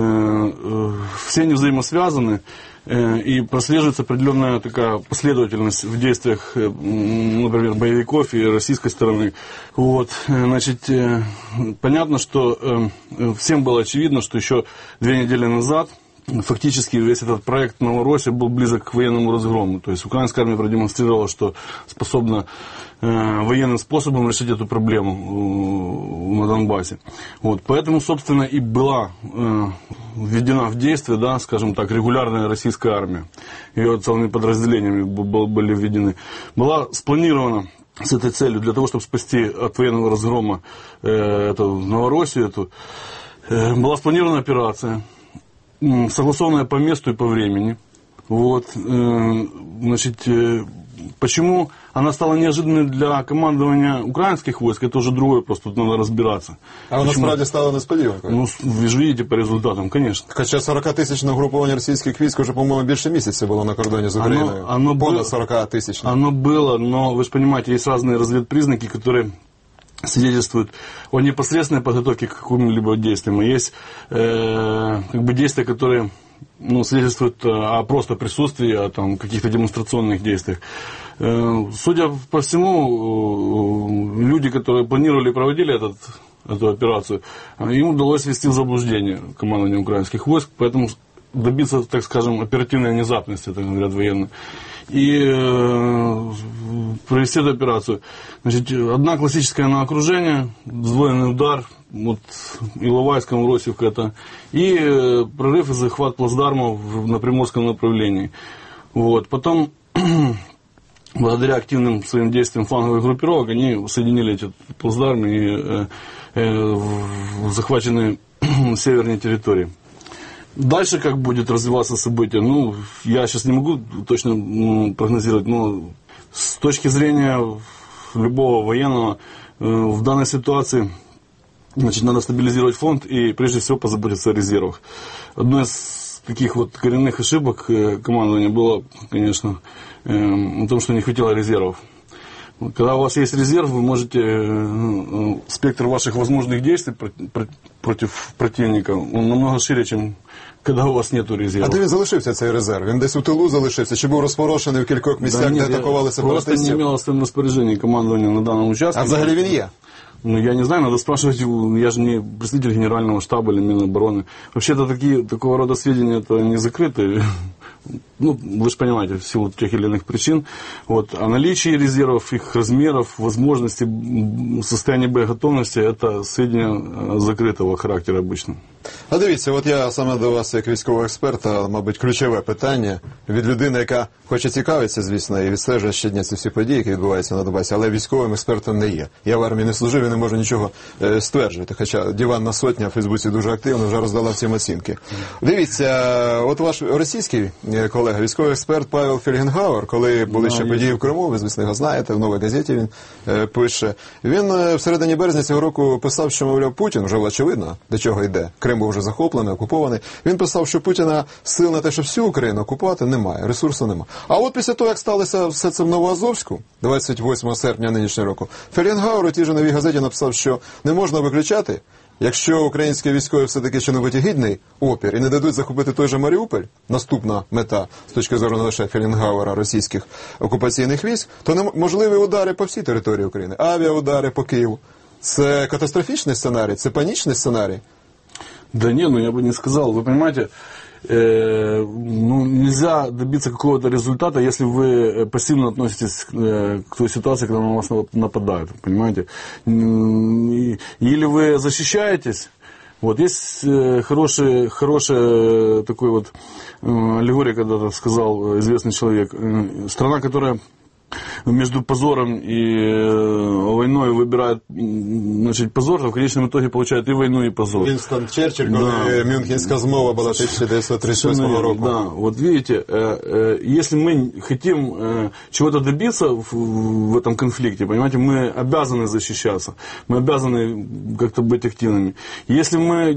N: все они взаимосвязаны, и прослеживается определенная такая последовательность в действиях, например, боевиков и российской стороны. Вот. Значит, понятно, что всем было очевидно, что еще 2 недели назад фактически весь этот проект Новороссия был близок к военному разгрому. То есть украинская армия продемонстрировала, что способна военным способом решить эту проблему на Донбассе. Вот. Поэтому, собственно, и была введена в действие, да, скажем так, регулярная российская армия. Ее целыми подразделениями были введены. Была спланирована с этой целью для того, чтобы спасти от военного разгрома эту Новороссию, была спланирована операция, согласованная по месту и по времени. Вот. Значит, почему она стала неожиданной для командования украинских войск, это уже другой вопрос, тут надо разбираться.
K: А вона справді стала несподіванкою?
N: Ну, ви ж видите по результатам, конечно.
K: Хоча 40-тисячне угруповання російських військ уже, по-моему, більше місяця було на кордоні з Україною. Понад 40-тысячное.
N: Оно было, но вы же понимаете, есть разные разведпризнаки, которые свидетельствуют о непосредственной подготовке к каким-либо действиям. И есть действия, которые свидетельствуют о просто присутствии, о каких-то демонстрационных действиях. Судя по всему, люди, которые планировали и проводили эту операцию, им удалось ввести в заблуждение командование украинских войск, поэтому добиться, так скажем, оперативной внезапности, так говорят военные, и провести эту операцию. Значит, одна классическая на окружение, сдвоенный удар, вот Иловайском, Росевка это, и прорыв и захват плацдармов на Приморском направлении. Вот. Потом, благодаря активным своим действиям фланговых группировок, они соединили эти плацдармы и захвачены северные территории. Дальше как будет развиваться событие, я сейчас не могу точно прогнозировать, но с точки зрения любого военного в данной ситуации, значит, надо стабилизировать фронт и прежде всего позаботиться о резервах. Одной из таких вот коренных ошибок командования было, конечно, о том, что не хватило резервов. Когда у вас есть резерв, вы можете, спектр ваших возможных действий против противника, он намного шире, чем когда у вас нету резерву.
K: А де він залишився, цей резерв? Він десь у тилу залишився? Чи був розпорошений в кількох місцях, де атакували сепаратистів?
N: Просто не имело в своем распоряжении командования на данном участке.
K: А взагалі він є?
N: Ну, я не знаю, надо спрашивать, я же не представитель Генерального штаба или Минобороны. Вообще-то такого рода сведения это не закрыты. Ну, вы же понимаете, в силу тех или иных причин. Вот. А наличие резервов, их размеров, возможностей, состояние боєготовності – це сведения закритого характеру обычно.
K: А дивіться, от я саме до вас, як військового експерта, мабуть, ключове питання від людини, яка хоче цікавитися, звісно, і відстежує щодня ці всі події, які відбуваються на Донбасі, але військовим експертом не є. Я в армії не служив і не можу нічого стверджувати, хоча Диванна Сотня в Фейсбуці дуже активно вже роздала всім оцінки. Дивіться, от ваш російський колега, військовий експерт Павел Фельгенгауер, коли були ще події в Криму, ви, звісно, його знаєте, в «Новій газеті» він пише. Він в середині березня цього року писав, що, мовляв, Путін, вже очевидно, до чого йде. Крим був вже захоплений, окупований. Він писав, що Путіна сил на те, щоб всю Україну окупувати, немає, ресурсу немає. А от після того, як сталося все це в Новоазовську, 28 серпня нинішнього року, Фельгенгауер у тій же «Новій газеті» написав, що не можна виключати, якщо українські військові все-таки чинуть гідний опір і не дадуть захопити той же Маріуполь, наступна мета, з точки зору не лише Фельгенгауера, російських окупаційних військ, то можливі удари по всій території України, авіаудари по Києву. Це катастрофічний сценарій, це панічний сценарій?
N: Да не, ну я бы не сказал. Вы понимаете, нельзя добиться какого-то результата, если вы пассивно относитесь к той ситуации, когда на вас нападают, понимаете. Или вы защищаетесь. Вот есть хорошая такой вот аллегория, когда-то сказал известный человек. Страна, которая между позором и войной выбирает, значит, позор, то в конечном итоге получает и войну, и позор.
K: Винстон Черчилль, коли Мюнхенська змова была 1938 года.
N: Да, вот видите, если мы хотим чего-то добиться в этом конфликте, понимаете, мы обязаны защищаться, мы обязаны как-то быть активными. Если мы,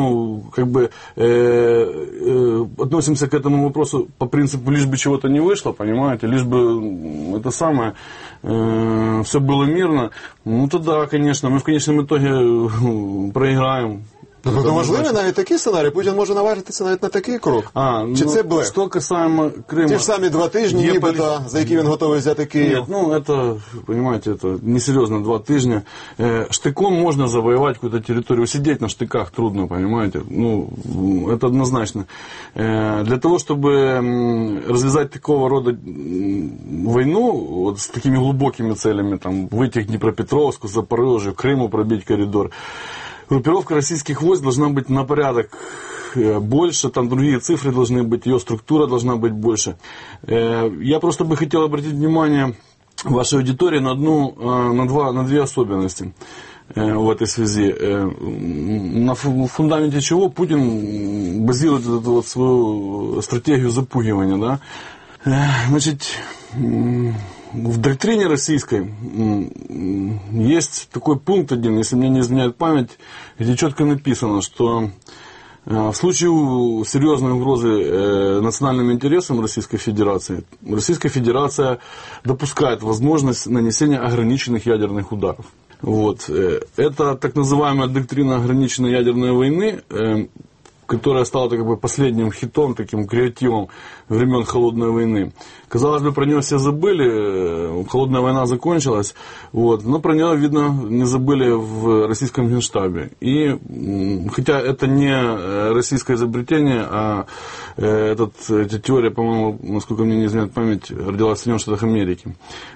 N: относимся к этому вопросу по принципу лишь бы чего-то не вышло, понимаете, лишь бы это самое, все было мирно, ну тогда, конечно, мы в конечном итоге проиграем.
K: Тобто можливий навіть такий сценарій? Путін може наважитися навіть на такий крок? Чи це блеф?
N: Что касаемо Крыма...
K: Ті ж самі 2 тижні, нібито, за які він готовий взяти Київ.
N: Нет, это, понимаете, это несерьезно 2 тижня. Штыком можно завоевать какую-то территорию. Сидеть на штыках трудно, понимаете. Это однозначно. Для того, чтобы развязать такого рода войну, вот с такими глубокими целями, там, выйти к Днепропетровску, Запорожью, Крыму пробить коридор, группировка российских войск должна быть на порядок больше, там другие цифры должны быть, ее структура должна быть больше. Я просто бы хотел обратить внимание вашей аудитории на 2 особенности в этой связи. На фундаменте чего Путин базирует эту свою стратегию запугивания, да? Значит, в доктрине российской есть такой пункт один, если мне не изменяет память, где четко написано, что в случае серьезной угрозы национальным интересам Российской Федерация допускает возможность нанесения ограниченных ядерных ударов. Вот. Это так называемая доктрина ограниченной ядерной войны, которая стала последним хитом, таким креативом времен Холодной войны. Казалось бы, про нее все забыли, Холодная война закончилась, но про нее, видно, не забыли в российском Генштабе. И хотя это не российское изобретение, а эта теория, по-моему, насколько мне не изменяет память, родилась в Соединенных Штатах Америки.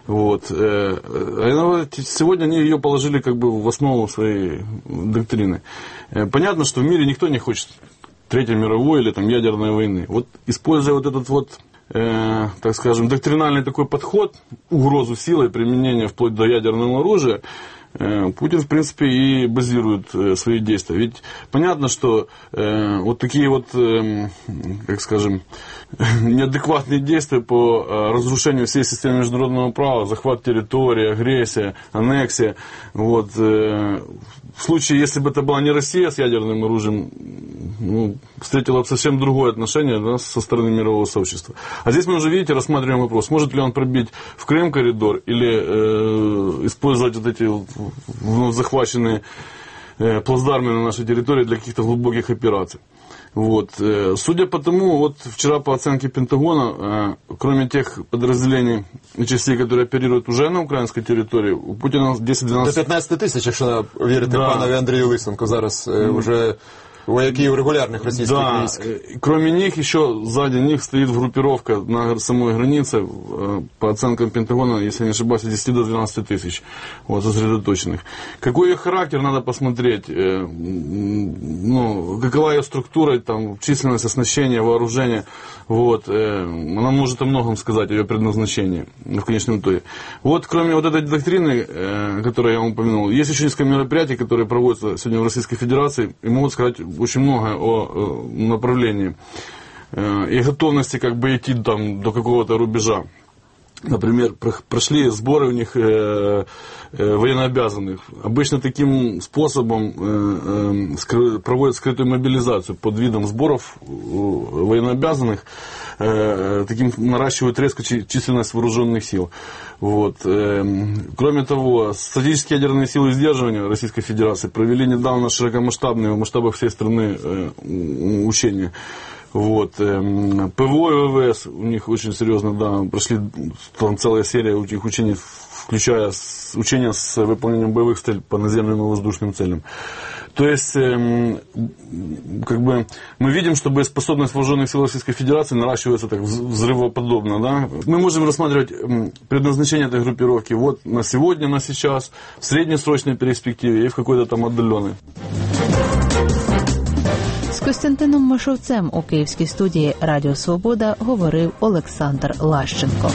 N: Сегодня они ее положили в основу своей доктрины. Понятно, что в мире никто не хочет Третьей мировой или ядерной войны. Используя этот так скажем, доктринальный такой подход, угрозу силой, применения вплоть до ядерного оружия, Путин, в принципе, и базирует свои действия. Ведь понятно, что такие как скажем, неадекватные действия по разрушению всей системы международного права, захват территории, агрессия, аннексия, в случае, если бы это была не Россия с ядерным оружием, встретила бы совсем другое отношение со стороны мирового сообщества. А здесь мы уже, видите, рассматриваем вопрос, может ли он пробить в Крым коридор или использовать эти захваченные плацдармы на нашей территории для каких-то глубоких операций. Вот. Судя по тому, вот вчера по оценке Пентагона, кроме тех подразделений и частей, которые оперируют уже на украинской территории, у Путина 10-12...
K: До 15 тисяч, якщо вірити панові Андрію Лисенку, зараз вже вояків регулярных российских войск.
N: Кроме них, еще сзади них стоит группировка на самой границе, по оценкам Пентагона, если не ошибаюсь, 10 до 12 тысяч вот, сосредоточенных. Какой ее характер, надо посмотреть. Какова ее структура, там, численность, оснащение, вооружение. Вот. Она может о многом сказать, о ее предназначении в конечном итоге. Вот, кроме вот этой доктрины, которую я вам упомянул, есть еще несколько мероприятий, которые проводятся сегодня в Российской Федерации, и могут сказать очень многое о направлении и готовности как бы идти там до какого-то рубежа. Например, прошли сборы у них военнообязанных. Обычно таким способом проводят скрытую мобилизацию под видом сборов военнообязанных, таким наращивают резко численность вооруженных сил. Вот. Кроме того, стратегические ядерные силы сдерживания Российской Федерации провели недавно широкомасштабные в масштабах всей страны учения. Вот. ПВО и ВВС у них очень серьезно, да, прошли там целая серия у них учений, включая учения с выполнением боевых целей по наземным и воздушным целям. То есть, как бы, мы видим, что боеспособность вооруженных сил Российской Федерации наращивается так взрывоподобно, да. Мы можем рассматривать предназначение этой группировки вот на сегодня, на сейчас, в среднесрочной перспективе и в какой-то там отдаленной.
A: З Костянтином Машовцем у київській студії Радіо Свобода говорив Олександр Лащенко.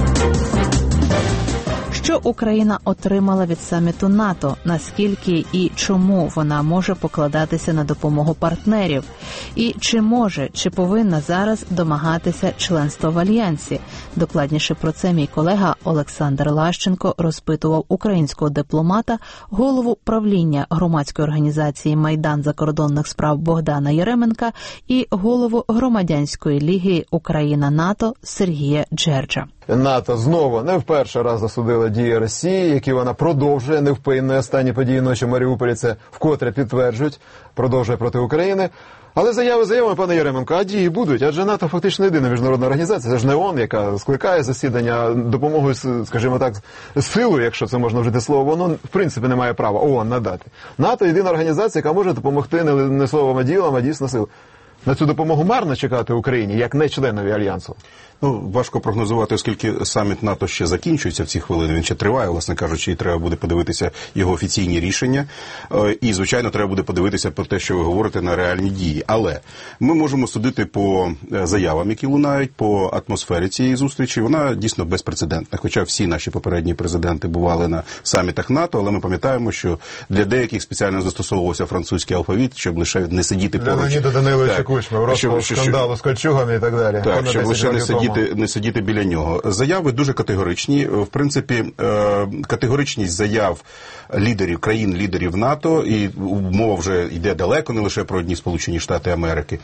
A: Що Україна отримала від саміту НАТО, наскільки і чому вона може покладатися на допомогу партнерів? І чи може, чи повинна зараз домагатися членства в Альянсі? Докладніше про це мій колега Олександр Лащенко розпитував українського дипломата, голову правління громадської організації «Майдан закордонних справ» Богдана Єременка і голову громадянської ліги «Україна-НАТО» Сергія Джерджа.
K: НАТО знову не в перший раз засудила дії Росії, які вона продовжує невпинно. Останні події ночі в Маріуполі це вкотре підтверджують, продовжує проти України. Але заявами, пане Єременко, а дії будуть, адже НАТО фактично єдина міжнародна організація, це ж не ООН, яка скликає засідання допомогою, скажімо так, силою, якщо це можна вжити слово, воно в принципі не має права ООН надати. НАТО єдина організація, яка може допомогти не словом, а ділом, а дійсно сил. На цю допомогу марно чекати Україні, як не членові Альянсу?
Q: Важко прогнозувати, оскільки саміт НАТО ще закінчується в ці хвилини, він ще триває, власне кажучи, і треба буде подивитися його офіційні рішення. І, звичайно, треба буде подивитися про те, що ви говорите, на реальні дії. Але ми можемо судити по заявам, які лунають, по атмосфері цієї зустрічі. Вона дійсно безпрецедентна. Хоча всі наші попередні президенти бували на самітах НАТО, але ми пам'ятаємо, що для деяких спеціально застосовувався французький алфавіт, щоб лише не сидіти поруч.
K: Леоніда Даниловича Кучма, розпал скандалу з кольчугами і так далі.
Q: Так, щоб лише не сидіти біля нього. Заяви дуже категоричні. В принципі, категоричність заяв лідерів, країн-лідерів НАТО, і мова вже йде далеко, не лише про одні Сполучені Штати Америки,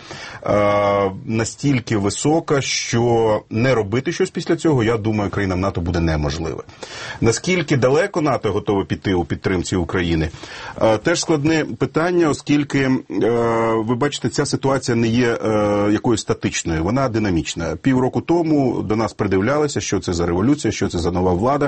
Q: настільки висока, що не робити щось після цього, я думаю, країнам НАТО буде неможливе. Наскільки далеко НАТО готове піти у підтримці України? Теж складне питання, оскільки, ви бачите, ця ситуація не є якоюсь статичною, вона динамічна. Півроку тому до нас придивлялися, що це за революція, що це за нова влада.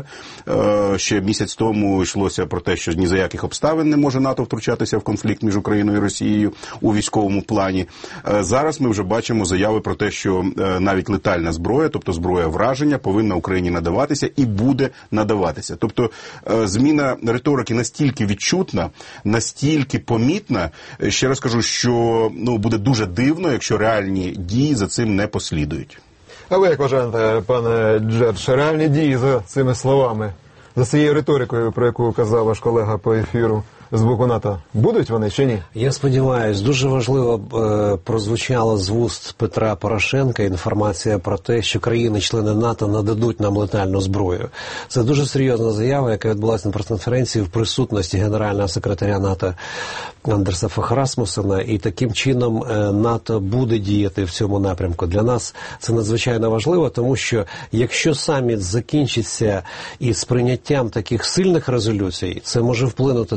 Q: Ще місяць тому йшлося про те, що ні за яких обставин не може НАТО втручатися в конфлікт між Україною і Росією у військовому плані. Зараз ми вже бачимо заяви про те, що навіть летальна зброя, тобто зброя враження, повинна Україні надаватися і буде надаватися. Тобто зміна риторики настільки відчутна, настільки помітна, ще раз кажу, що буде дуже дивно, якщо реальні дії за цим не послідують.
K: А ви як вважаєте, пане Джердж, реальні дії за цими словами, за цією риторикою, про яку казав ваш колега по ефіру з боку НАТО, будуть вони чи ні?
O: Я сподіваюся, дуже важливо прозвучала з вуст Петра Порошенка інформація про те, що країни-члени НАТО нададуть нам летальну зброю. Це дуже серйозна заява, яка відбулася на прес-конференції в присутності генерального секретаря НАТО Андерса Фох Расмуссена, і таким чином НАТО буде діяти в цьому напрямку. Для нас це надзвичайно важливо, тому що якщо саміт закінчиться із прийняттям таких сильних резолюцій, це може вплинути на Росію.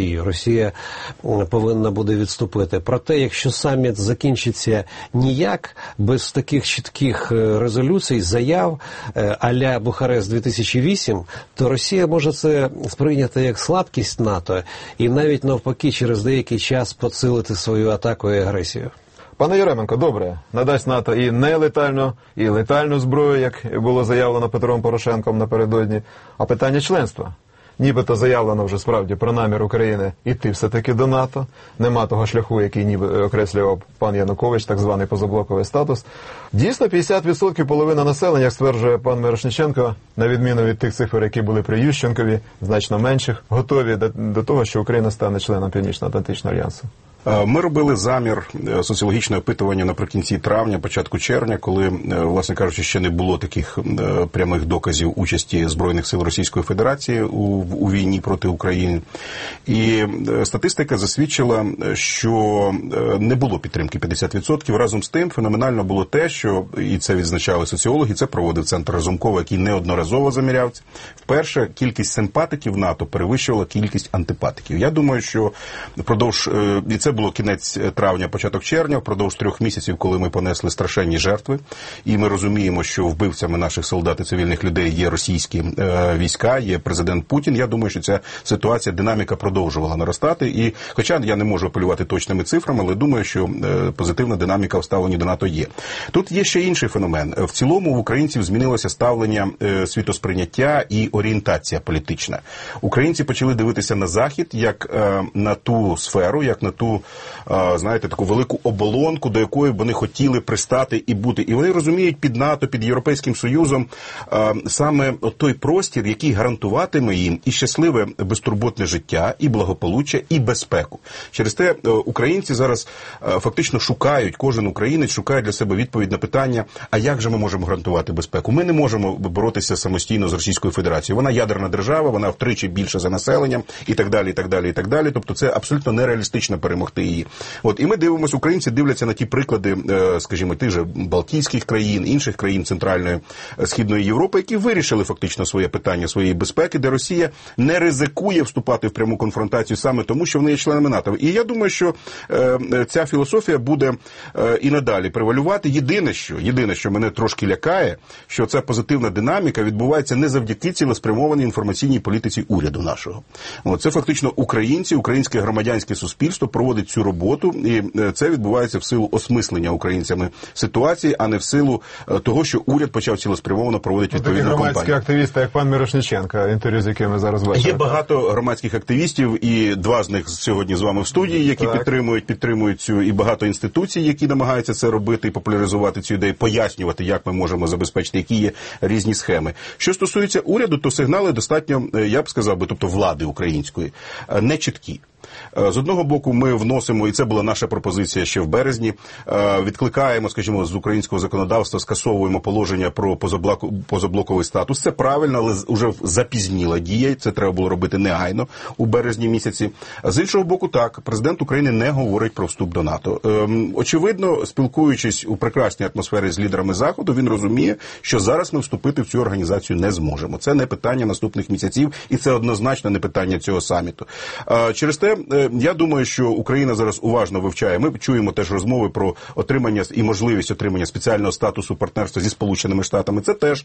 O: Росію. Росія повинна буде відступити. Проте, якщо саміт закінчиться ніяк, без таких чітких резолюцій, заяв а-ля Бухарест 2008, то Росія може це сприйняти як слабкість НАТО і навіть навпаки через деякий час посилити свою атаку і агресію.
K: Пане Яременко, добре, надасть НАТО і нелетальну, і летальну зброю, як було заявлено Петром Порошенком напередодні, а питання членства. Нібито заявлено вже справді про намір України йти все-таки до НАТО. Нема того шляху, який ніби окреслював пан Янукович, так званий позаблоковий статус. Дійсно, 50% половина населення, як стверджує пан Мирошниченко, на відміну від тих цифр, які були при Ющенкові, значно менших, готові до того, що Україна стане членом Північно-Атлантичного альянсу.
Q: Ми робили замір соціологічного опитування наприкінці травня, початку червня, коли, власне кажучи, ще не було таких прямих доказів участі Збройних сил Російської Федерації у війні проти України. І статистика засвідчила, що не було підтримки 50%. Разом з тим, феноменально було те, що, і це відзначали соціологи, це проводив Центр Разумкова, який неодноразово заміряв це. Вперше кількість симпатиків НАТО перевищувала кількість антипатиків. Я думаю, що впродовж, і це було кінець травня, початок червня, впродовж 3 місяців, коли ми понесли страшенні жертви, і ми розуміємо, що вбивцями наших солдат і цивільних людей є російські війська, є президент Путін. Я думаю, що ця ситуація, динаміка продовжувала наростати. І, хоча я не можу апелювати точними цифрами, але думаю, що позитивна динаміка в ставленні до НАТО є. Тут є ще інший феномен. В цілому в українців змінилося ставлення, світосприйняття і орієнтація політична. Українці почали дивитися на Захід як на ту сферу, як на ту, знаєте, таку велику оболонку, до якої вони хотіли пристати і бути. І вони розуміють під НАТО, під Європейським Союзом саме той простір, який гарантуватиме їм і щасливе безтурботне життя, і благополуччя, і безпеку. Через те українці зараз фактично шукають, кожен українець шукає для себе відповідь на питання, а як же ми можемо гарантувати безпеку? Ми не можемо боротися самостійно з Російською Федерацією. Вона ядерна держава, вона втричі більше за населенням, і так далі, і так далі, і так далі. Тобто це абсолютно нереалістично перемогти її. От, і ми дивимося, українці дивляться на ті приклади, скажімо, тих же Балтійських країн, інших країн Центральної, Східної Європи, які вирішили фактично своє питання своєї безпеки, де Росія не ризикує вступати в пряму конфронтацію саме тому, що вони є членами НАТО. І я думаю, що ця філософія буде і надалі превалювати. Єдине, що мене трошки лякає, що ця позитивна динаміка відбувається не завдяки цілеспрямованій інформаційній політиці уряду нашого. От, це фактично українці, українське громадянське суспільство проводить цю роботу, і це відбувається в силу осмислення українцями ситуації, а не в силу того, що уряд почав цілеспрямовано проводити відповідну кампанію.
K: Такі громадські активісти, як пан Мирошниченко, інтерв'ю з якими зараз бачимо.
Q: Є багато громадських активістів, і 2 з них сьогодні з вами в студії, які підтримують цю, і багато інституцій, які намагаються це робити і популяризувати цю ідею, пояснювати, як ми можемо забезпечити, які є різні схеми. Що стосується уряду, то сигнали достатньо, я б сказав би, тобто влади української, не чіткі. З одного боку, ми вносимо, і це була наша пропозиція ще в березні, відкликаємо, скажімо, з українського законодавства, скасовуємо положення про позаблоковий статус. Це правильно, але вже запізніла дія, це треба було робити негайно у березні місяці. З іншого боку, так, президент України не говорить про вступ до НАТО. Очевидно, спілкуючись у прекрасній атмосфері з лідерами Заходу, він розуміє, що зараз ми вступити в цю організацію не зможемо. Це не питання наступних місяців, і це однозначно не питання цього саміту. Через те, я думаю, що Україна зараз уважно вивчає. Ми чуємо теж розмови про отримання і можливість отримання спеціального статусу партнерства зі Сполученими Штатами. Це теж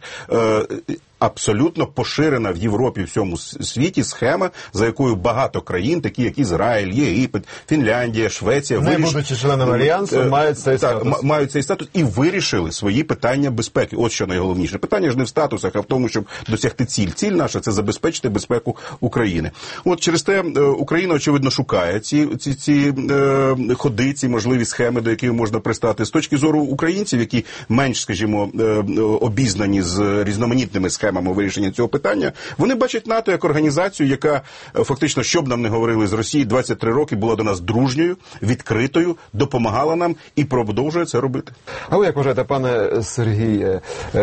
Q: абсолютно поширена в Європі і всьому світі схема, за якою багато країн, такі як Ізраїль, Єгипет, Фінляндія, Швеція,
K: не будучи членами альянсу,
Q: мають цей статус і вирішили свої питання безпеки. От що найголовніше. Питання ж не в статусах, а в тому, щоб досягти ціль. Ціль наша – це забезпечити безпеку України. От через те Україна, очевидно, шукає ці ходи, ці можливі схеми, до яких можна пристати. З точки зору українців, які менш, скажімо, обізнані з різноманітними схемами вирішення цього питання, вони бачать НАТО як організацію, яка фактично, що б нам не говорили з Росії, 23 роки була до нас дружньою, відкритою, допомагала нам і продовжує це робити.
K: А ви як вважаєте, пане Сергій,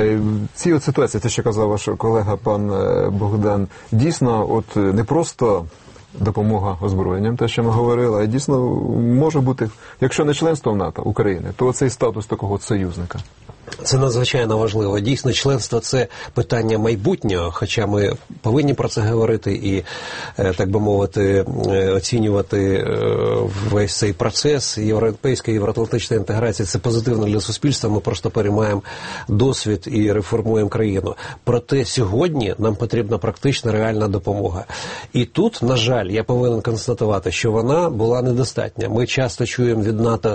K: ці от ситуації, те, що казав ваш колега пан Богдан, дійсно от не просто допомога озброєнням, те, що ми говорили, а дійсно може бути, якщо не членство в НАТО України, то цей статус такого союзника.
O: Це надзвичайно важливо. Дійсно, членство – це питання майбутнього, хоча ми повинні про це говорити і, так би мовити, оцінювати весь цей процес європейської, євроатлантичної інтеграції. Це позитивно для суспільства, ми просто переймаємо досвід і реформуємо країну. Проте сьогодні нам потрібна практична, реальна допомога. І тут, на жаль, я повинен констатувати, що вона була недостатня. Ми часто чуємо від НАТО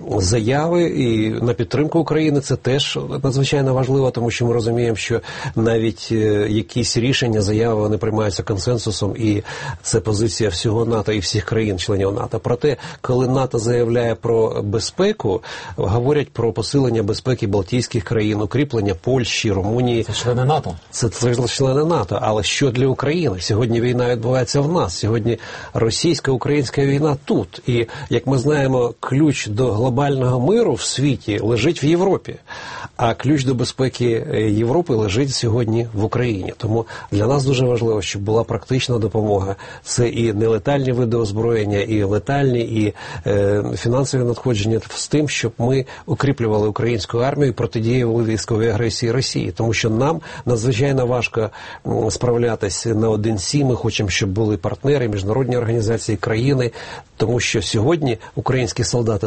O: заяви і на підтримку України, це теж надзвичайно важливо, тому що ми розуміємо, що навіть якісь рішення, заяви, вони приймаються консенсусом, і це позиція всього НАТО і всіх країн-членів НАТО. Проте, коли НАТО заявляє про безпеку, говорять про посилення безпеки Балтійських країн, укріплення Польщі, Румунії.
R: Це члени НАТО.
O: Це члени НАТО. Але що для України? Сьогодні війна відбувається в нас. Сьогодні російсько-українська війна тут. І, як ми знаємо, ключ до глобального миру в світі лежить в Європі. А ключ до безпеки Європи лежить сьогодні в Україні. Тому для нас дуже важливо, щоб була практична допомога. Це і нелетальні види озброєння, і летальні, і фінансові надходження з тим, щоб ми укріплювали українську армію і протидіяли військовій агресії Росії. Тому що нам надзвичайно важко справлятися наодинці. Ми хочемо, щоб були партнери, міжнародні організації, країни. Тому що сьогодні українські солдати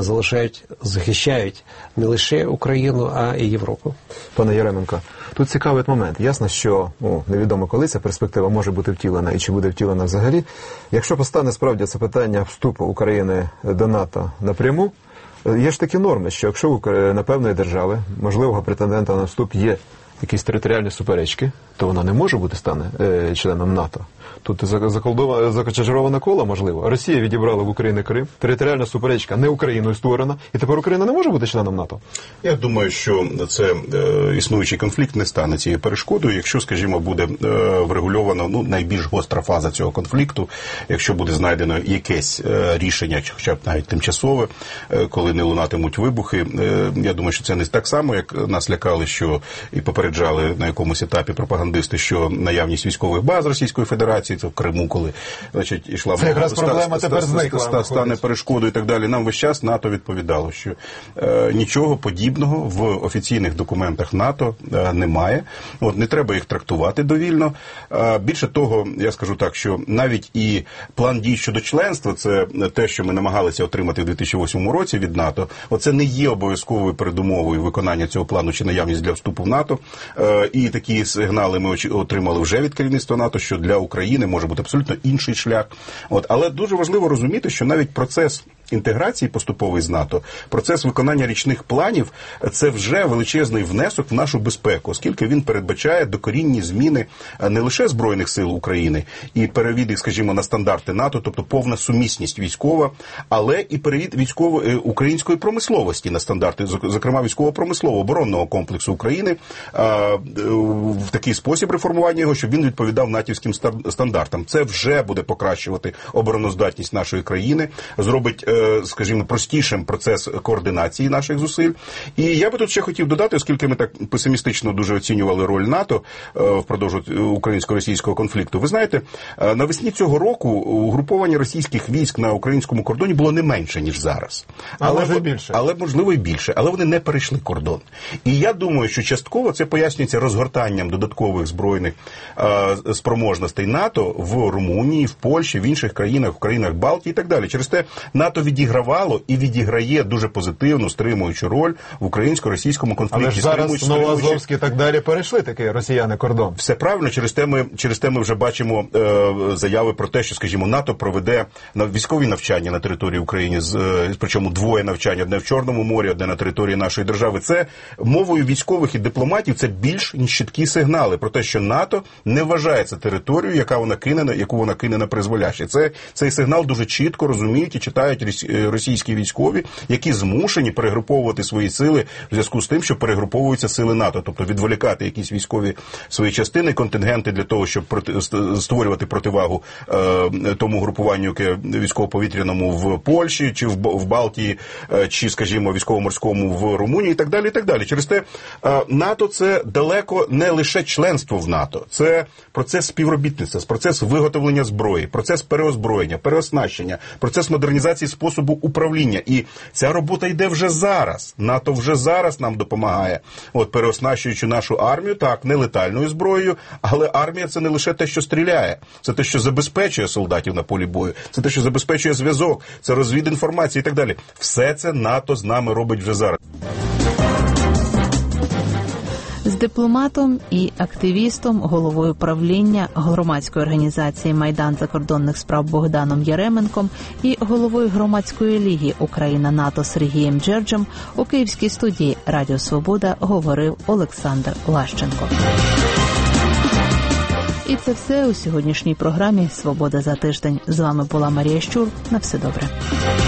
O: захищають не лише Україну, а і Європу.
K: Пане Яременко, тут цікавий момент. Ясно, що невідомо, коли ця перспектива може бути втілена і чи буде втілена взагалі. Якщо постане справді це питання вступу України до НАТО напряму, є ж такі норми, що якщо на певної держави, можливого претендента на вступ є якісь територіальні суперечки, то вона не може бути членом НАТО. Тут закочароване коло, можливо. Росія відібрала в Україні Крим, територіальна суперечка не Україною створена, і тепер Україна не може бути членом НАТО?
Q: Я думаю, що це існуючий конфлікт не стане цією перешкодою, якщо, скажімо, буде врегульовано найбільш гостра фаза цього конфлікту, якщо буде знайдено якесь рішення, хоча б навіть тимчасове, коли не лунатимуть вибухи. Я думаю, що це не так само, як нас лякали, що і попереджали на якомусь етапі пропагандисти, що наявність військових баз Російської Федерації, це в Криму, коли, значить, ішла
K: це якраз проблема тепер зникла,
Q: стане перешкодою і так далі. Нам весь час НАТО відповідало, що нічого подібного в офіційних документах НАТО немає. Не треба їх трактувати довільно. Більше того, я скажу так, що навіть і план дій щодо членства, це те, що ми намагалися отримати в 2008 році від НАТО, оце не є обов'язковою передумовою виконання цього плану чи наявність для вступу в НАТО. І такі сигнали ми отримали вже від керівництва НАТО, що для України може бути абсолютно інший шлях. Але дуже важливо розуміти, що навіть процес інтеграції поступовий з НАТО, процес виконання річних планів – це вже величезний внесок в нашу безпеку, оскільки він передбачає докорінні зміни не лише Збройних сил України і перевід їх, скажімо, на стандарти НАТО, тобто повна сумісність військова, але і перевід української промисловості на стандарти, зокрема військово-промислового оборонного комплексу України, в такий спосіб реформування його, щоб він відповідав натівським стандартам. Це вже буде покращувати обороноздатність нашої країни, зробить, скажімо, простішим процес координації наших зусиль. І я би тут ще хотів додати, оскільки ми так песимістично дуже оцінювали роль НАТО впродовж українсько-російського конфлікту. Ви знаєте, навесні цього року угруповання російських військ на українському кордоні було не менше, ніж зараз. Але можливо і більше. Але вони не перейшли кордон. І я думаю, що частково це пояснюється розгортанням додаткових збройних спроможностей НАТО в Румунії, в Польщі, в інших країнах, в країнах Балтії і так далі. Через те НАТО відігравало і відіграє дуже позитивну, стримуючу роль в українсько-російському конфлікті.
K: Але ж зараз Новоазовськ і так далі перейшли таки росіяни кордон.
Q: Все правильно, через те ми вже бачимо заяви про те, що, скажімо, НАТО проведе військові навчання на території України, причому двоє навчань, одне в Чорному морі, одне на території нашої держави. Це мовою військових і дипломатів, це більш ніж чіткі сигнали про те, що НАТО не вважає це територію, яку вона кине на призволяще. Цей сигнал дуже чітко розуміють і читають російські військові, які змушені перегруповувати свої сили в зв'язку з тим, що перегруповуються сили НАТО, тобто відволікати якісь військові свої частини, контингенти для того, щоб створювати противагу тому групуванню, яке військово-повітряному в Польщі, чи в Балтії, чи, скажімо, військово-морському в Румунії і так далі, і так далі. Через те НАТО – це далеко не лише членство в НАТО, це процес співробітництва, процес виготовлення зброї, процес переозброєння, переоснащення, процес модернізації способів способу управління. І ця робота йде вже зараз. НАТО вже зараз нам допомагає, переоснащуючи нашу армію, так, не летальною зброєю, але армія – це не лише те, що стріляє, це те, що забезпечує солдатів на полі бою, це те, що забезпечує зв'язок, це розвідінформація і так далі. Все це НАТО з нами робить вже зараз.
A: З дипломатом і активістом, головою правління громадської організації «Майдан закордонних справ» Богданом Яременком і головою громадської ліги «Україна-НАТО» Сергієм Джерджем у київській студії «Радіо Свобода» говорив Олександр Лащенко. І це все у сьогоднішній програмі «Свобода за тиждень». З вами була Марія Щур. На все добре.